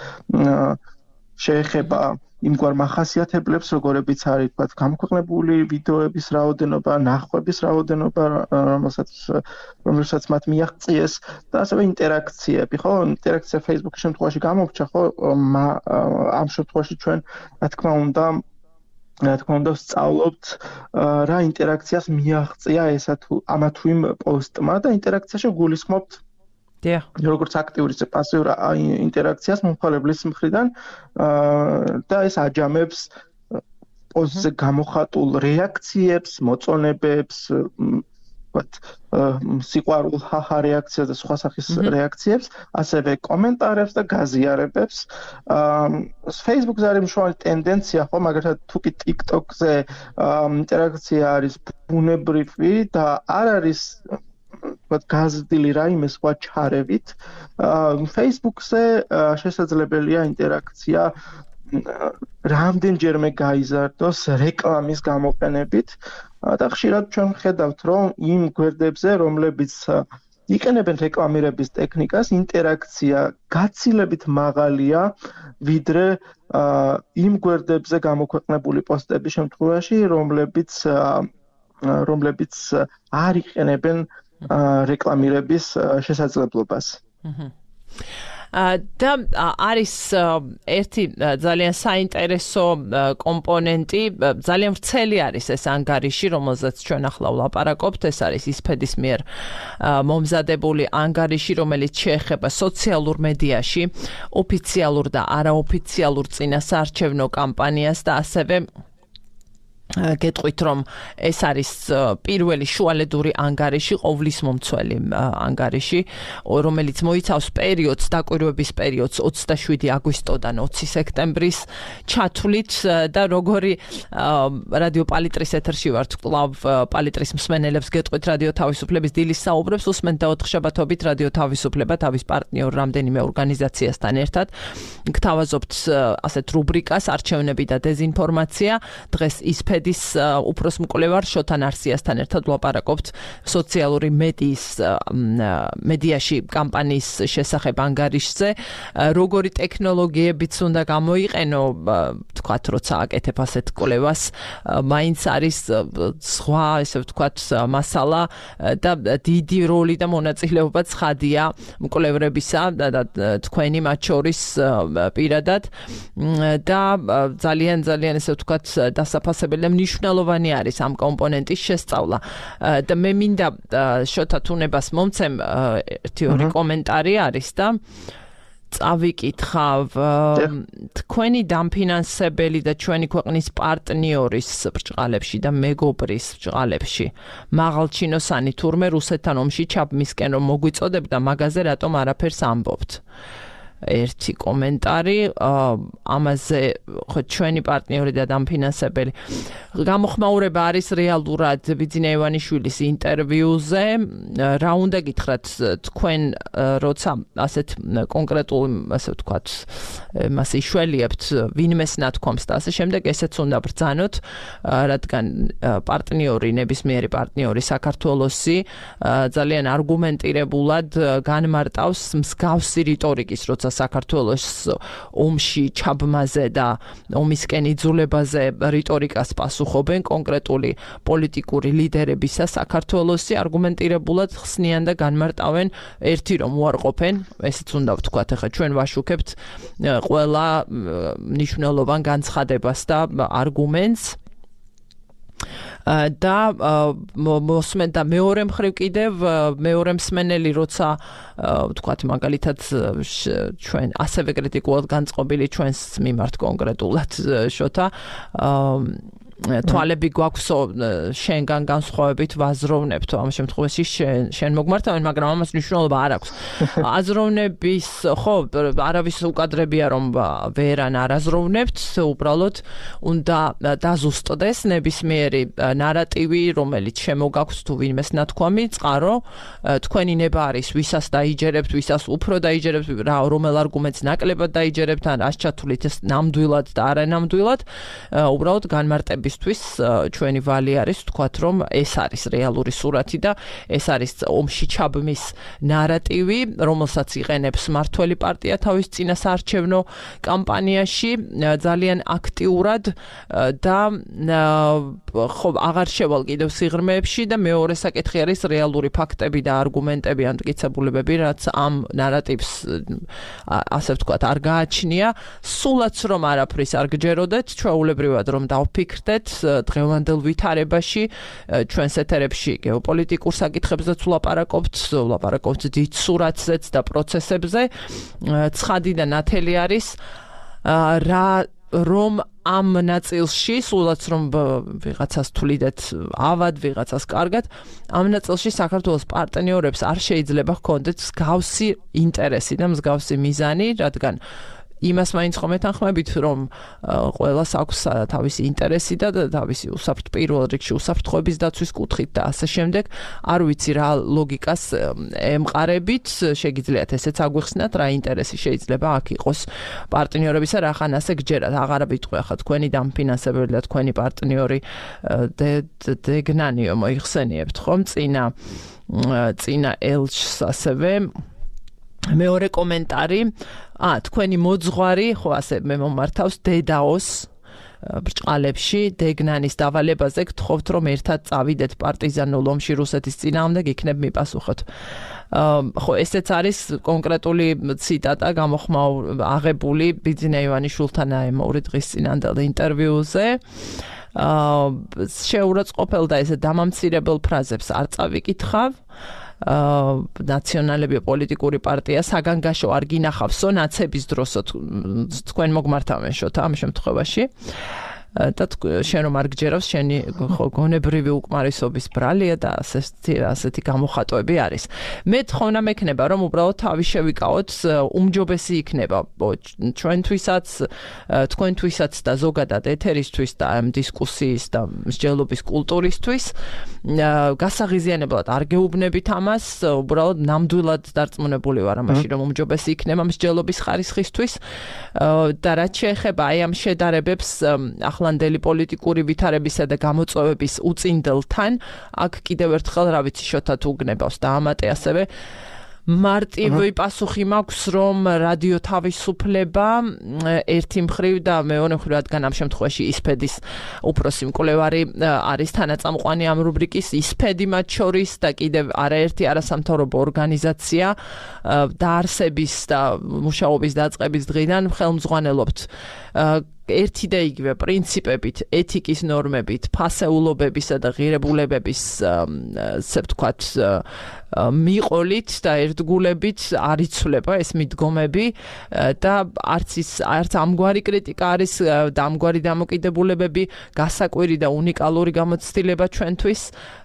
S2: შეეხება იმგვარ მახასიათებლებს, როგორებიც არის, თქვათ, გამოქვეყნებული ვიდეოების რაოდენობა, ნახვების რაოდენობა, რომელსაც მათ მიაღწიეს და ასევე ინტერაქციები, ხო? ინტერაქცია Facebook-ის შემთხვევაში გამორჩა, ხო? ამ შემთხვევაში ჩვენ, რა თქმა უნდა, ვსწავლობთ რა ინტერაქციას მიაღწია ესა თუ ამა თუ იმ პოსტმა და ინტერაქციაში გულისხმობთ როგორც აქტიური ისე პასიურ ინტერაქციას მომხმარებლის მხრიდან და ეს აჯამებს პოსტზე გამოხატულ რეაქციებს, მოწონებებს, სიყვარულ ჰაჰა რეაქციას და სხვა სახის რეაქციებს, ასევე კომენტარებს და გაზიარებებს. Facebook-ზე არის მშრალი ტენდენცია, ხო, მაგალითად თუ კი TikTok-ზე ინტერაქცია არის ბუნებრივი და არ არის გაზრდილი რაიმე სხვა ჩარევით, Facebook-ზე შესაძლებელია ინტერაქცია რამდენჯერმე გაიზარდოს რეკლამის გამოყენებით და ხშირად ჩვენ ვხედავთ, რომ იმ გვერდებზე, რომლებიც იყენებენ რეკლამირების ტექნიკას, ინტერაქცია გაცილებით მაღალია, ვიდრე იმ გვერდებზე გამოქვეყნებული პოსტების შემთხვევაში, რომლებიც არ იყენებენ რეკლამირების შესაძლებლობას.
S1: და არის ერთი ძალიან საინტერესო კომპონენტი, ძალიან ვრცელი არის ეს ანგარიში, რომელზეც ჩვენ ახლა ვლაპარაკობთ, ეს არის ისფედის მიერ მომზადებული ანგარიში, რომელიც შეეხება სოციალურ მედიაში ოფიციალურ და არაოფიციალურ წინასაარჩევნო კამპანიას და ასევე გეტყვით რომ ეს არის პირველი შუალედური ანგარიში, ყოვლის მომცველი ანგარიში, რომელიც მოიცავს პერიოდს, დაკვირვების პერიოდს 27 აგვისტოდან 20 სექტემბრის ჩათვლით და როგორი რადიო პალიტრის ეთერში ვართ, კლავ პალიტრის მსმენელებს გეტყვით რადიო თავისუფლების დილის საუბრებს, უსმენთ და ოთხშაბათობით რადიო თავისუფლება თავის პარტნიორ რამდენიმე ორგანიზაციასთან ერთად გთავაზობთ ასეთ რუბრიკას არჩევნები და დეზინფორმაცია. დღეს ისფედის უფროს მკვლევარ შოთან არსიასთან ერთად ვლაპარაკობთ სოციალური მედიაში კამპანიის შესახებ ანგარიშზე, როგორი ტექნოლოგიებიც უნდა გამოიყენო, თქვათ, როცა აკეთებ ასეთ კვლევას, მაინც არის სხვა, ესე ვთქვათ, მასალა და დიდი როლი და მონაწილეობა ცხადია მკვლევრებისა და თქვენი მათ შორის პირადად და ძალიან ესე ვთქვათ, დასაფასებელი მნიშვნელოვანი არის ამ კომპონენტის შესწავლა. და მე მინდა შოთა თუნებას მომცემ ერთი ორი კომენტარი არის და წავიკითხავ თქვენი დამფინანსებელი და ჩვენი ქვეყნის პარტნიორის ბრჭყალებში და მეგობრის ბრჭყალებში მაღალჩინოსანი თურმე რუსეთთან ომში ჩაბმისკენ რომ მოგვიწოდებდა, მაგაზე რატომ არაფერს ამბობთ? ერთი კომენტარი ამაზე, ხო, ჩვენი პარტნიორი და დამფინანსებელი გამოხმაურება არის რეალურად ბიძინა ივანიშვილის ინტერვიუზე. რა უნდა გითხრათ თქვენ, როცა ასეთ კონკრეტულ, ასე ვთქვათ, მას იშველიებთ, ვინმეს ნათქვამს და ასე შემდეგ, ესეც უნდა ბრძანოთ, რადგან პარტნიორი, ნებისმიერი პარტნიორი საქართველოსი ძალიან არგუმენტირებულად განმარტავს მსგავსი რიტორიკის, როცა საქართველოს ომში ჩაბმაზე და ომისკენ იძულებაზე რიტორიკას პასუხობენ კონკრეტული პოლიტიკური ლიდერებისა საქართველოსი არგუმენტირებულად ხსნიან და განმარტავენ ერთი რომ უარყოფენ, ესეც უნდა ვთქვათ, ახლა ჩვენ ვაშუქებთ ყველა მნიშვნელოვან განცხადებას და არგუმენტს და მოსმენ და მეორე მხრივ კიდევ მეორე მსმენელი როცა ვთქვათ მაგალითად ჩვენ ასევე კრიტიკულად განწყობილი ჩვენს მიმართ კონკრეტულად შოთა თვალები გვაქვსო შენგან განსხვავებით ვაზროვნებთ ამ შემთხვევაში შენ მოგმართავენ, მაგრამ ამას მნიშვნელობა არ აქვს. აზროვნების ხო არავის უკადრებია რომ ვერან არაზროვნებთ, უბრალოდ უნდა დაზუსტდეს ნებისმიერი ნარატივი, რომელიც შემოგაქვს თუ ვინმეს ნათქვამი, წყარო, თქვენი ნება არის ვისაც დაიჯერებთ, ვისაც უფრო დაიჯერებთ, რომელ არგუმენტს ნაკლებად დაიჯერებთ, ან რას ჩათვლით ეს ნამდვილად და არანამდვილად, უბრალოდ განმარტების ჩვენი ვალი არის ვთქვათ რომ ეს არის რეალური სურათი და ეს არის ომში ჩაბმის ნარატივი, რომელსაც იყენებს მართველი პარტია თავის წინასაარჩევნო კამპანიაში ძალიან აქტიურად და ხო აღარ შევალ კიდევ სიღრმეებში და მეორე საკითხი არის რეალური ფაქტები და არგუმენტები ან მტკიცებულებები, რაც ამ ნარატივს ასე ვთქვათ არ გააჩნია. სულაც რომ არაფრის არ გჯეროდეთ, ჩვეულებრივად რომ დავფიქრდეთ დღევანდელ ვითარებაში, ჩვენს ეთერებში გეოპოლიტიკურ საკითხებზეც ვლაპარაკობთ დიდ სურათზეც და პროცესებზე. ცხადი და ნათელი არის რომ ამ ნაწილში, სულაც რომ ვიღაცას თვლიდეთ ავად, ვიღაცას კარგად, ამ ნაწილში საქართველოს პარტნიორებს არ შეიძლება ჰქონდეთ მსგავსი ინტერესი და მსგავსი მიზანი, რადგან იმას მაინც ხომ ეთანხმებით, რომ ყველას აქვს თავისი ინტერესი და თავისი პირველ რიგში უსაფრთხოების დაცვის კუთხით და ასე შემდეგ. არ ვიცი რა ლოგიკას ემყარებით, შეგიძლიათ ესეც აგვიხსნათ, რა ინტერესი შეიძლება აქ იყოს პარტნიორებისა, რახან ასე გჯერათ. აღარ ვიტყვი ახლა თქვენი დამფინანსებელი და თქვენი პარტნიორი დეგნანიო მოიხსენიებთ ხომ წინა ელჩს ასევე. მეორე კომენტარი, თქვენი მოძღვარი, ხო ასე მე მომართავს დედაოს ბრჭყალებში დეგნანის დავალებაზე გთხოვთ რომ ერთად წავიდეთ პარტიზანულ ომში რუსეთის წინააღმდეგ იქნებ მიპასუხოთ. ხო ესეც არის კონკრეტული ციტატა გამოხმაურ აღებული ბიძინა ივანიშვილთან აემოური დღის წინანდელ ინტერვიუზე. შეურაცხყოფელდა ესე დამამცირებელ ფრაზებს არ წავიკითხავ. ნაციონალები პოლიტიკური პარტია საგანგაშო არ გინახავსო ნაცების დროსო თქვენ მოგმართავენშოთ ამ შემთხვევაში და შენ რომ არ გჯერავს შენი გონებრივი უკმარისობის ბრალია და ასეთი გამოხატვები არის. მე თხოვნა მექნება რომ უბრალოდ თავი შევიკავოთ უმჯობესი იქნება ჩვენთვისაც თქვენთვისაც და ზოგადად ეთერისთვის და ამ დისკუსიის და მსჯელობის კულტურისთვის გასაღიზიანებლად არ გეუბნებით ამას უბრალოდ ნამდვილად დარწმუნებული ვარ ამაში რომ უმჯობესი იქნება მსჯელობის ხარისხისთვის და რაც შეეხება აი ამ შედარებებს ახლანდელი პოლიტიკური ვითარებისა და გამოწვევების უწინდელთან აქ კიდევ ერთხელ რა ვიცი შოთა თუ გნებავს და ამატე ასევე მარტივი პასუხი მაქვს რომ რადიო თავისუფლება ერთი მხრივ და მეორე მხრივ რადგან ამ შემთხვევაში ისფედის უფროსი მკვლევარი არის თანაწამყვანი ამ რუბრიკის ისფედი მათ შორის და კიდევ არაერთი არასამთავრობო ორგანიზაცია დაარსების და მუშაობის დაწყების დღიდან ხელმძღვანელობთ ერთი და იგივე პრინციპებით, ეთიკის ნორმებით, ფასეულობებისა და ღირებულებების ასე ვთქვათ მიყოლით და ერთგულებით არ იცვლება ეს მიდგომები და არც ამგვარი კრიტიკა არის და ამგვარი დამოკიდებულებები გასაკვირი და უნიკალური გამოცდილება ჩვენთვის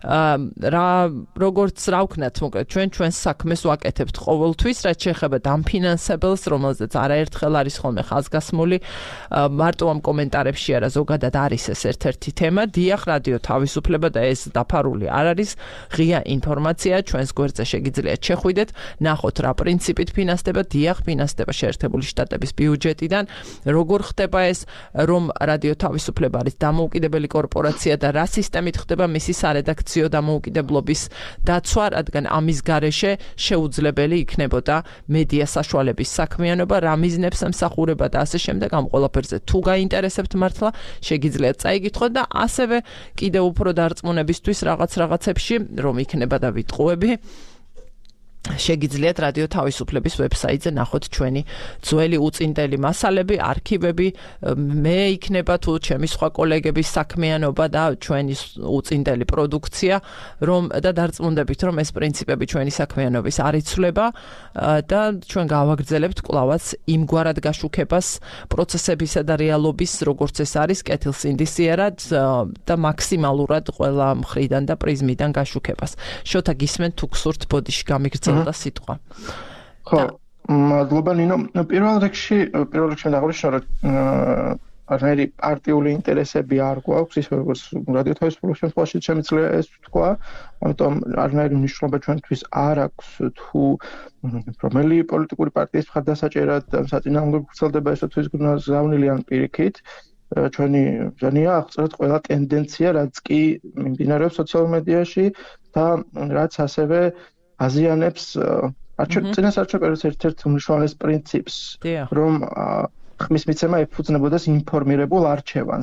S1: როგორც რა ვქნათ მოკლედ ჩვენ საქმეს ვაკეთებთ ყოველთვის რაც შეეხება დამფინანსებელს რომელზეც არაერთხელ არის ხოლმე ხაზგასმული მარტო ამ კომენტარებში არა ზოგადად არის ეს ერთ-ერთი თემა დიახ რადიო თავისუფლება და ეს დაფარული არ არის ღია ინფორმაცია ჩვენს გვერდზე შეგიძლიათ შეხვიდეთ ნახოთ რა პრინციპით ფინანსდება დიახ ფინანსდება შეერთებული შტატების ბიუჯეტიდან როგორ ხდება ეს რომ რადიო თავისუფლება არის დამოუკიდებელი კორპორაცია და რა სისტემით ხდება მისი სარედაქციო დამოუკიდებლობის დაცვა რადგან ამის გარეშე შეუძლებელი იქნებოდა მედია საშუალების საქმიანობა რა მიზნებს ემსახურება და ასე შემდეგ ამ ყველაფერზე თუ გაინტერესებთ მართლა შეგიძლიათ წაიგითხოთ და ასევე კიდევ უფრო დარწმუნებისთვის რაღაცებში რომ იქნება და ვიტყუები შეგიძლიათ რადიო თავისუფლების ვებსაიტზე ნახოთ ჩვენი ძველი უწინდელი მასალები, არქივები, მე იქნება თუ ჩემი სხვა კოლეგების საქმიანობა და ჩვენი უწინდელი პროდუქცია, რომ და დარწმუნდებით, რომ ეს პრინციპები ჩვენი საქმიანობის არ იცვლება და ჩვენ გავაგრძელებთ კვლავაც იმგვარად გაშუქებას პროცესებისა და რეალობის, როგორც ეს არის კეთილსინდისიერად და მაქსიმალურად ყველა მხრიდან და პრიზმიდან გაშუქებას. შოთა გისმენთ თუ გსურთ ბოდიში გამიგრძელოთ და სიტყვა.
S2: ხო, მადლობა ნინო. პირველ რიგში დაგვიშვა რომ არაერთი პარტიული ინტერესები არ გვაქვს, ისე როგორც რადიო თავისუფლების შემთხვევაში შემიძლია ეს თქვა, ამიტომ არაერთი მნიშვნელობა ჩვენთვის არ აქვს თუ რომელი პოლიტიკური პარტიის მხარდასაჭერად საწინააღმდეგო ვრცელდება ესა თუ ის გზავნილი ან პირიქით. ჩვენი ჟანია აღწერეთ ყველა ტენდენცია, რაც კი მიმდინარეობს სოციალურ მედიაში და რაც ასევე აზიანებს წინასაარჩევნო ერთ-ერთ უმნიშვნელოვანეს პრინციპს, რომ ხმის მიცემა ეფუძნებოდეს ინფორმირებულ არჩევანს.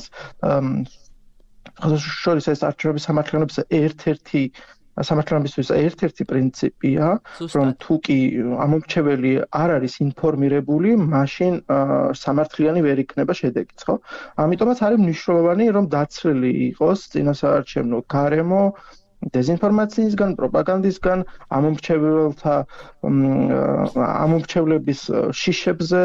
S2: შორის ეს არჩევნების ერთ-ერთი პრინციპია, რომ თუ კი ამომრჩეველი არ არის ინფორმირებული, მაშინ სამართლიანი ვერ იქნება შედეგიც, ხო? ამიტომაც არის მნიშვნელოვანი, რომ დაცლილი იყოს წინასაარჩევნო გარემო დეзинფორმაციისგან, პროპაგანდისგან, ამომრჩევლების შიშებზე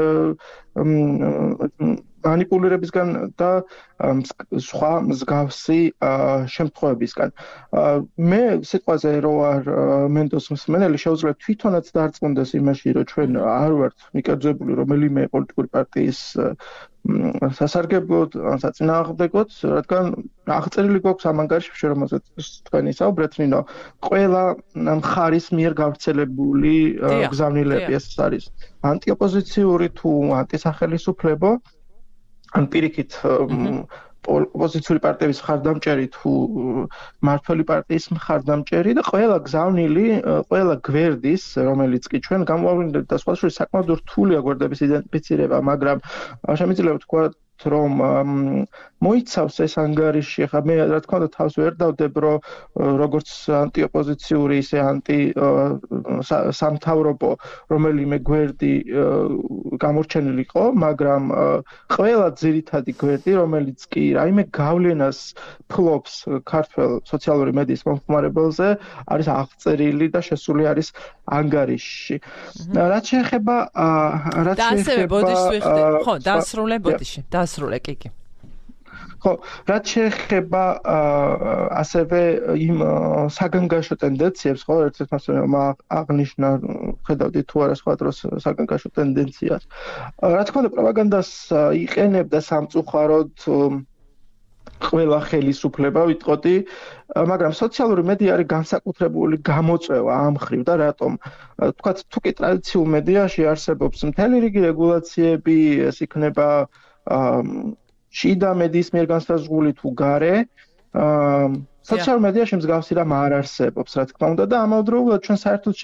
S2: манипулირებისგან და სხვა მსგავსი შემთხვევებისგან. მე სიტყვაზე რო არ მენდოს მსმენელი შეუძლია თვითონაც დარწმუნდეს იმაში, რომ ჩვენ არ ვართ მიკერძებული რომელიმე პოლიტიკური პარტიის სასარგებლოდ, საწინააღმდეგოდ, რადგან აღწერილი გვაქვს ამ ანგარიშში, რომელზეც თქვენი საუბრეთ, ნინო, ყველა მხარის მიერ გავრცელებული გზავნილები ეს არის ანტიოპოზიციური თუ ანტისახელისუფლებო ან პირიქით ოპოზიციური პარტიების მხარდამჭერი თუ მმართველი პარტიის მხარდამჭერი და ყველა გზავნილი, ყველა გვერდის, რომელიც კი ჩვენ გამოავლინებთ და სხვა შორის საკმაოდ რთულია გვერდების იდენტიფიცირება, მაგრამ შემიძლია ვთქვა რომ მოიცავს ეს ანგარიში, ხა მე რა თქმა უნდა თავს ვერ დავდებ, რომ როგორც ანტიოპოზიციური, ისე სამთავრობო რომელიმე გვერდი გამორჩენილი იყო, მაგრამ ყველა ძირითადი გვერდი, რომელიც კი რაიმე გავლენას ფლობს ქართულ სოციალური მედიის მომხმარებელზე, არის აღწერილი და შესული არის ანგარიშში. რაც შეეხება
S1: და ასევე ბოდიშს ვიხდი. ხო, დაასრულე ბოდიში. დაასრულე კი.
S2: ხო, რაც შეეხება ასევე იმ საგანგაშო ტენდენციებს, ხო, ერთ-ერთ მასწავლებელმა აღნიშნა, ხედავდი თუ არა სხვა დროს საგანგაშო ტენდენციას. რა თქმა უნდა, პროპაგანდას იყენებდა სამწუხაროდ ყველა ხელისუფლება, ვიტყოდი, მაგრამ სოციალური მედია არის განსაკუთრებული გამოწვევა ამ ხრივ და რატომ? თქვათ, თუ კი ტრადიციულ მედიაში არსებობს მთელი რიგი რეგულაციები, ეს იქნება შიდა მედიის მიერ განსაზღვრული თუ გარე, სოციალურ მედიაში მსგავსი რამ არ არსებობს, რა თქმა უნდა, და ამავდროულად ჩვენ საერთოდ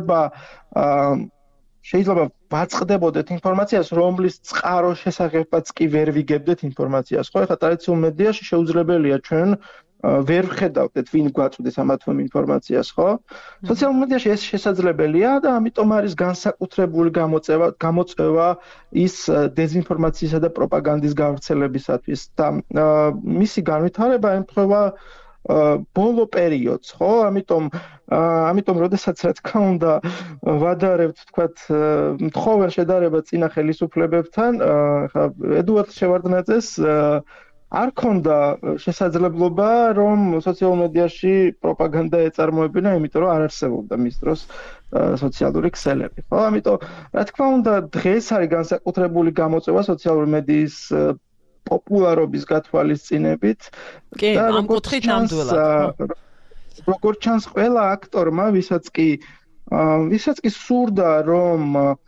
S2: შეიძლება ვაწყდებოდეთ ინფორმაციას, რომლის წყაროს შესახებაც კი ვერ ვიგებდეთ ინფორმაციას. ხო, ეხლა ტრადიციულ მედიაში შეუძლებელია ჩვენ ვერ ვხედავდეთ, ვინ გვაწვდის ამ თემ ინფორმაციას, ხო? სოციალურ მედიაში ეს შესაძლებელია და ამიტომ არის განსაკუთრებული გამოწვევა ის დეзинფორმაციისა და პროპაგანდის გავრცელებისათვის და მისი განვითარება ემთხვევა ბოლო პერიოდს, ხო? ამიტომ როდესაც რა თქმა უნდა ვადარებთ, თქვათ, მთხოვენ შედარება წინა ხელისუფლებებთან, ხა ედუარდ შევარდნაძეს არ ქონდა შესაძლებლობა, რომ სოციალურ მედიაში პროპაგანდა ეწარმოებინა, იმიტომ რომ არ არსებობდა მის დროს სოციალური ქსელები. ხო, ამიტომ რა თქმა უნდა დღეს არის განსაკუთრებული გამოწვევა სოციალური მედიის პოპულარობის გათვალისწინებით.
S1: კი, ამ კუთხით ნამდვილად.
S2: როგორც ჩანს, ყველა აქტორმა, ვისაც კი სურდა, რომ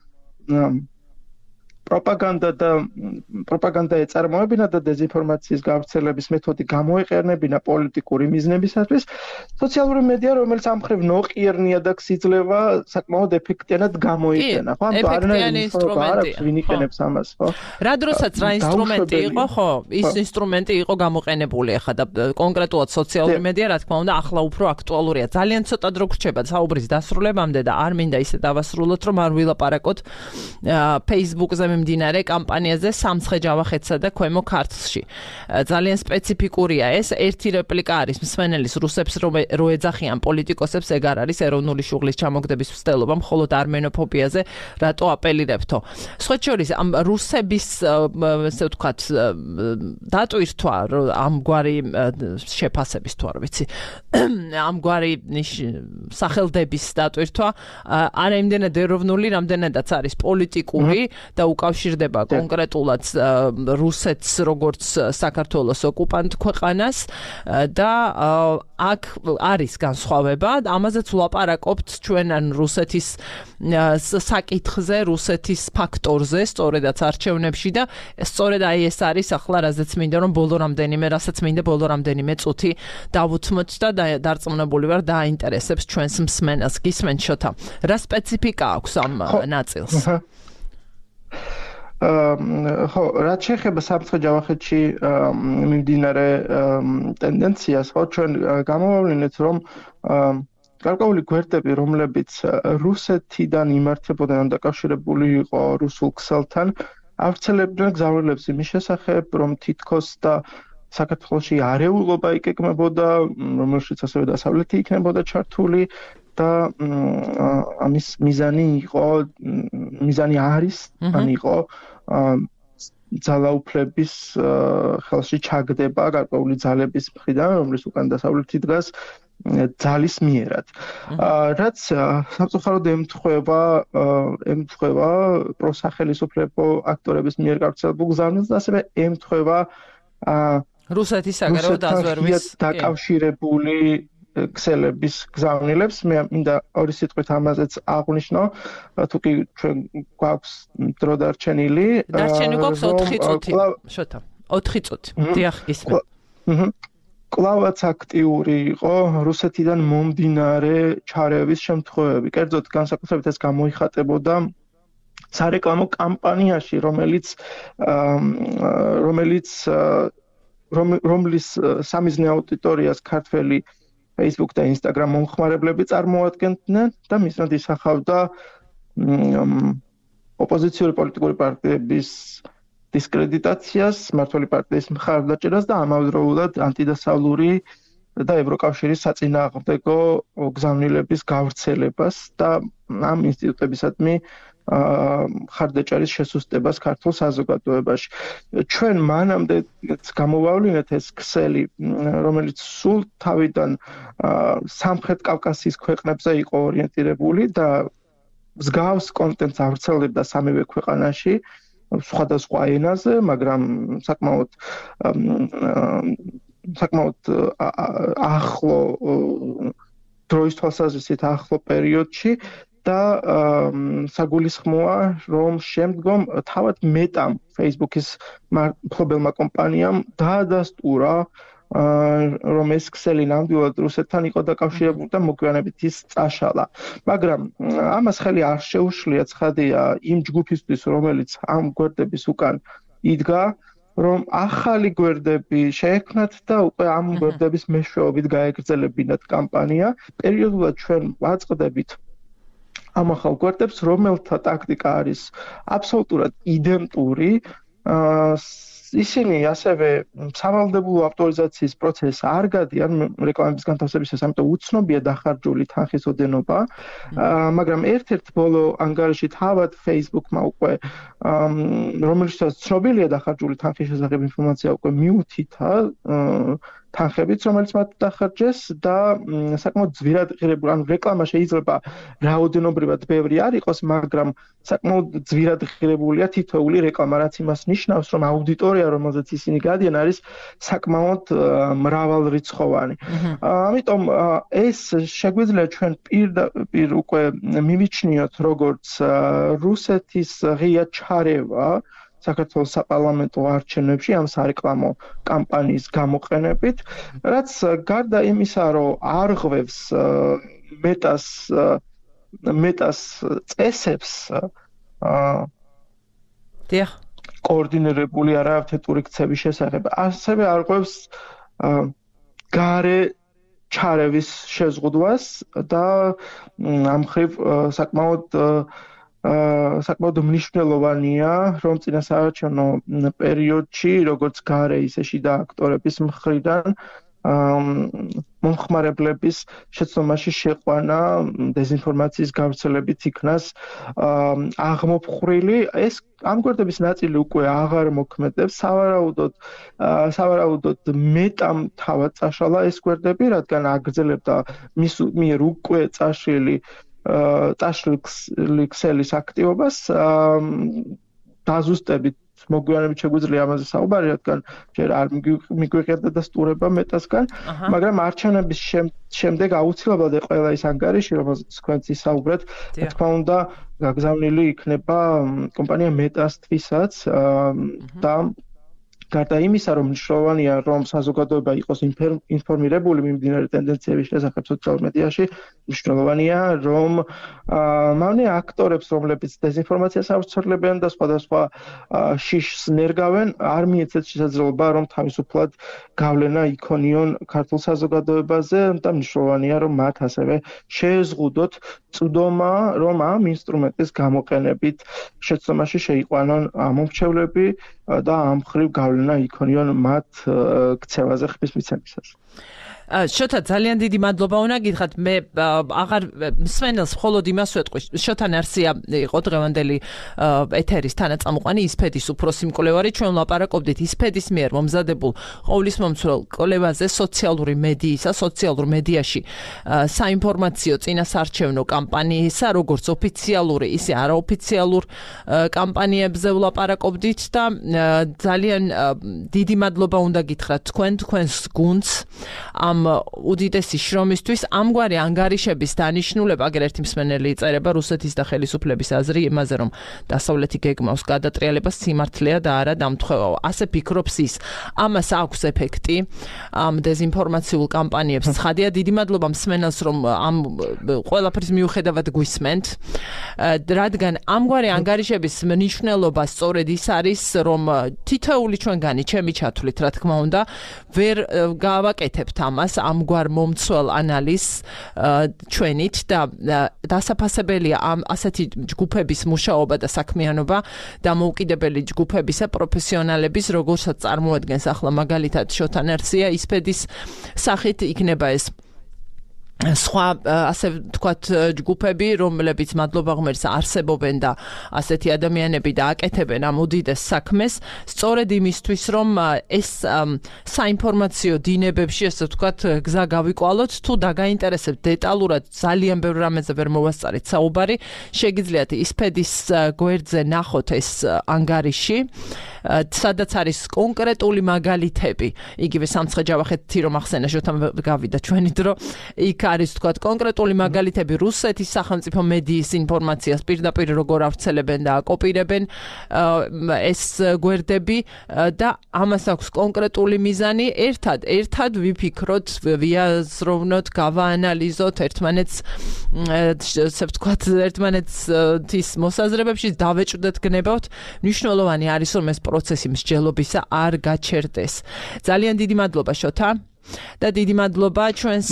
S2: პროპაგანდა ეწარმოებინა და დეзинფორმაციის გავრცელების მეთოდი გამოეყენებინა პოლიტიკური მიზნებისათვის, სოციალური მედია, რომელიც ამ მხრივ ნოყიერნია და გსიძლება, საკმაოდ ეფექტიანად გამოიყენა. ხო, ამიტომ არანაირი ინსტრუმენტი ვინ იყენებს ამას, ხო?
S1: რა დროსაც რა ინსტრუმენტი იყო, ხო, ის ინსტრუმენტი იყო გამოყენებული, ახლა და კონკრეტულად სოციალური მედია, რა თქმა უნდა, ახლა უფრო აქტუალურია. ძალიან ცოტა დრო გრჩება საუბრის დასრულებამდე და არ მინდა ისე დავასრულოთ, რომ არ ვილაპარაკოთ Facebook-ზე მიმდინარე კამპანიაზე სამცხე ჯავახეთსა და ქვემო ქართლში. ძალიან სპეციფიკურია ეს. ერთი რეპლიკა არის მსმენელის რუსებს რო ეძახიან პოლიტიკოსებს, ეგ არ არის ეროვნული შუღლის ჩამოგდების მცდელობა, მხოლოდ არმენოფობიაზე რატო აპელირებთო. სხვათა შორის ამ რუსების, ესე ვთქვათ, დატვირთვა ამგვარი შეფასების თუ არ ვიცი, ამგვარი სახელდების დატვირთვა არა იმდენად ეროვნული, რამდენადაც არის პოლიტიკური და უკავშირდება კონკრეტულად რუსეთს როგორც საქართველოს ოკუპანტ ქვეყანას და აქ არის განსხვავება. ამაზეც ვლაპარაკობთ ჩვენ ან რუსეთის საკითხზე, რუსეთის ფაქტორზე, სწორედაც არჩევნებში და სწორედ აი ეს არის ახლა რაზეც მინდა რომ რასაც მინდა ბოლო რამდენიმე წუთი დავუთმოთ და დარწმუნებული ვარ დააინტერესებს ჩვენს მსმენელს. გისმენთ შოთა. რა სპეციფიკა აქვს ამ ნაწილს?
S2: ხო, რაც შეეხება სამცხე ჯავახეთში მიმდინარე ტენდენციას, ხო, ჩვენ გამოვავლინეთ, რომ გარკვეული გვერდები, რომლებიც რუსეთიდან იმართებოდნენ, ან დაკავშირებული იყო რუსულ ქსელთან, ავრცელებდნენ გზავნილებს იმის შესახებ, რომ თითქოს და საქართველოში არეულობა იკეკმებოდა, რომელშიც ასევე დასავლეთი იქნებოდა ჩართული და ამის მიზანი არის ძალაუფლების ხელში ჩაგდება გარკვეული ძალების მხრიდან, რომლის უკან დასავლეთი დგას ძალის მიერად. რაც სამწუხაროდ ემთხვევა პროსახელისუფლებო აქტორების მიერ გავრცელებულ გზავნილს და ასევე ემთხვევა
S1: რუსეთის საგარეო დაზვერვის
S2: დაკავშირებული ქსელების გზავნილებს. მე მინდა ორი სიტყვით ამაზეც აღვნიშნო, თუ კი ჩვენ გვაქვს დრო დარჩენილი.
S1: დარჩენილი გვაქვს 4 წუთი. შოთა, 4 წუთი. დიახ, ისმენ.
S2: კლავაც აქტიური იყო რუსეთიდან მომდინარე ჩარევის შემთხვევები. კერძოდ განსაკუთრებით ეს გამოიხატებოდა სარეკლამო კამპანიაში, რომლის სამიზნე აუდიტორიას ქართველი Facebook და Instagram მომხმარებლები წარმოადგენდნენ და მისნად ისახავდა ოპოზიციური პოლიტიკური პარტიების დისკრედიტაციას, მმართველი პარტიის მხარდაჭერას და ამავდროულად ანტიდასავლური და ევროკავშირის საწინააღმდეგო გზავნილების გავრცელებას და ამ ინსტიტუტებისადმი ხარდაჭერის შესუსტებას ქართულ საზოგადოებაში. ჩვენ მანამდე გამოვავლინეთ ეს ქსელი, რომელიც სულ თავიდან სამხრეთ კავკასიის ქვეყნებზე იყო ორიენტირებული და მსგავს კონტენტს ავრცელებდა სამივე ქვეყანაში, სხვადასხვა ენაზე, მაგრამ საკმაოდ ახლო დროის თვალსაზრისით ახლო პერიოდში და საგულისხმოა, რომ შემდგომ თავად მეტამ Facebook-ის მფლობელმა კომპანიამ დაადასტურა, რომ ეს ქსელი ნამდვილად რუსეთთან იყო დაკავშირებული და მოგვიანებით ის წაშალა. მაგრამ ამას ხელი არ შეუშლია, ცხადია, იმ ჯგუფისთვის, რომელიც ამ გვერდების უკან იდგა, რომ ახალი გვერდები შეექმნათ და უკვე ამ გვერდების მეშვეობით გაეგრძელებინათ კამპანია. პერიოდულად ჩვენ ვაწყდებით ამ ახალ გვერდებს, რომელთა ტაქტიკა არის აბსოლუტურად იდენტური. ისინი ასევე სავალდებულო ავტორიზაციის პროცესს არ გადიან რეკლამების განთავსებისას, ამიტომ უცნობია დახარჯული თანხის ოდენობა, მაგრამ ერთ-ერთ ბოლო ანგარიში თავად Facebook-მა უკვე რომელშიც ცნობილია დახარჯული თანხის შესახებ ინფორმაცია უკვე მიუთითა თანხებით, რომელიც მათ დახარჯეს და საკმაოდ ძვირად ღირებული, ანუ რეკლამა შეიძლება რაოდენობრივად ბევრი არ იყოს, მაგრამ საკმაოდ ძვირად ღირებულია თითოეული რეკლამა, რაც იმას ნიშნავს, რომ აუდიტორია, რომელზეც ისინი გადიან, არის საკმაოდ მრავალრიცხოვანი. ამიტომ ეს შეგვიძლია ჩვენ პირდაპირ უკვე მივიჩნიოთ, როგორც რუსეთის ღია ჩარევა საქართველოს საპარლამენტო არჩევნებში ამ სარეკლამო კამპანიის გამოყენებით, რაც გარდა იმისა, რომ არღვევს მეტას წესებს კოორდინირებული არაავთენტური ქცევის შესახებ, ასევე არღვევს გარე ჩარევის შეზღუდვას და ამ მხრივ საკმაოდ მნიშვნელოვანია, რომ წინასაარჩევნო პერიოდში, როგორც გარე, ისე შიდა აქტორების მხრიდან მომხმარებლების შეცდომაში შეყვანა დეზინფორმაციის გავრცელებით იქნას აღმოფხვრილი. ეს ამ გვერდების ნაწილი უკვე აღარ მოქმედებს, სავარაუდოდ მეტამ თავად წაშალა ეს გვერდები, რადგან აგრძელებდა მის მიერ უკვე წაშლილი ქსელის აქტივობას. დაზუსტებით მოგვიანებით შეგვიძლია ამაზე საუბარი, რადგან ჯერ არ მიგვიყედა დასტურება მეტასგან, მაგრამ არჩევნების შემდეგ აუცილებლად ყველა ის ანგარიში, რომელზეც თქვენც ისაუბრეთ, რა თქმა უნდა, გაგზავნილი იქნება კომპანია მეტასთვისაც და გარდა იმისა, რომ მნიშვნელოვანია, რომ საზოგადოება იყოს ინფორმირებული მიმდინარე ტენდენციების შესახებ სოციალურ მედიაში, მნიშვნელოვანია, რომ მავნე აქტორებს, რომლებიც დეზინფორმაციას ავრცელებენ და სხვადასხვა შიშს ნერგავენ, არ მიეცეთ შესაძლებლობა, რომ თავისუფლად გავლენა იქონიონ ქართულ საზოგადოებაზე და მნიშვნელოვანია, რომ მათ ასევე შეეზღუდოთ წვდომა, რომ ამ ინსტრუმენტის გამოყენებით შეცდომაში შეიყვანონ მომრჩევლები და ამ მხრივ გავლენა იქონიონ მათ ქცევაზე ხმის მიცემისას.
S1: შოთა ძალიან დიდი მადლობა უნდა გითხრათ. მე აღარ მსმენელს მხოლოდ იმას ვეტყვი. შოთა ნარსია იყო დღევანდელი ეთერის თანაწამოყვანი ისფედის უფროსი მკვლევარი. ჩვენ ვლაპარაკობდით ისფედის მიერ მომზადებულ ყოვლისმომცველ კვლევაზე სოციალური მედიისა, სოციალურ მედიაში საინფორმაციო წინასაარჩევნო კამპანიისა, როგორც ოფიციალური, ისე არაოფიციალურ კამპანიებზე ვლაპარაკობდით და ძალიან დიდი მადლობა უნდა გითხრათ თქვენს გუნდს ამ ამ უდიდესი შრომისთვის ამგვარი ანგარიშების დანიშნულება, აგერ ერთი მსმენელი იწერება რუსეთის და ხელისუფლების აზრი იმაზე, რომ დასავლეთი გეგმავს გადატრიალებას სიმართლეა და არა დამთხევაო. ასე ფიქრობს ის. ამას აქვს ეფექტი ამ დეზინფორმაციულ კამპანიებს. ცხადია, დიდი მადლობა მსმენელს, რომ ამ ყველაფრის მიუხედავად გვისმენთ, რადგან ამგვარი ანგარიშების მნიშვნელობა სწორედ ის არის, რომ თითოეული ჩვენგანი, ჩემი ჩათვლით, რა თქმა უნდა, ვერ გავაკეთებთ ამას ამგვარ მომცველ ანალიზს ჩვენით და დასაფასებელია ამ ასეთი ჯგუფების მუშაობა და საქმიანობა დამოუკიდებელი ჯგუფებისა პროფესიონალების, როგორცაც წარმოადგენს ახლა მაგალითად შოთან ერსია ისფედის სახით იქნება ეს სხვა ასე ვთქვათ ჯგუფები, რომლებიც მადლობა ღმერთს არსებობენ და ასეთი ადამიანები დააკეთებენ ამ უდიდეს საქმეს, სწორედ იმისთვის, რომ ეს საინფორმაციო დინებებში, ასე ვთქვათ, გზა გავიკვალოთ, თუ დაგაინტერესებთ დეტალურად, ძალიან ბევრ რამეზე ვერ მოვასწარით საუბარი, შეგიძლიათ ისფედის გვერდზე ნახოთ ეს ანგარიში, სადაც არის კონკრეტული მაგალითები, იგივე სამცხე ჯავახეთი რომ ახსენა შოთან გავიდა ჩვენი დრო, იქ არის თქვათ კონკრეტული მაგალითები რუსეთის სახელმწიფო მედიის ინფორმაციას პირდაპირ როგორ ავრცელებენ და აკოპირებენ ეს გვერდები და ამას აქვს კონკრეტული მიზანი ერთად ვიფიქროთ, ვიაზროვნოთ, გავაანალიზოთ ერთმანეთს ესე ვთქვათ ერთმანეთის მოსაზრებებში დავეჭვდეთ გნებავთ, მნიშვნელოვანი არის რომ ეს პროცესი მსჯელობისა არ გაჩერდეს. ძალიან დიდი მადლობა შოთა და დიდი მადლობა ჩვენს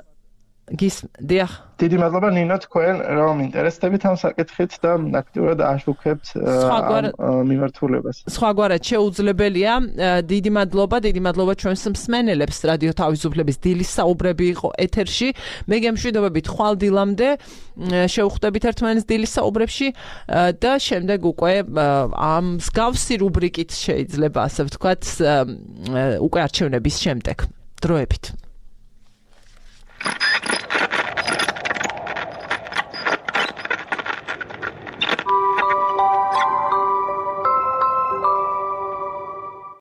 S1: დიახ.
S2: დიდი მადლობა ნინო თქვენ რომ ინტერესდებით ამ საკითხით და აქტიურად აშუქებთ მიმართულებას.
S1: სხვაგვარად შეუძლებელია. დიდი მადლობა ჩვენს მსმენელებს რადიო თავისუფლების დილის საუბრები იყო ეთერში. მე გემშვიდობებით ხვალ დილამდე შევხვდებით ერთმანეთს დილის საუბრებში და შემდეგ უკვე ამ მსგავსი რუბრიკით შეიძლება ასე ვთქვათ უკვე არჩევნების შემდეგ დროებით.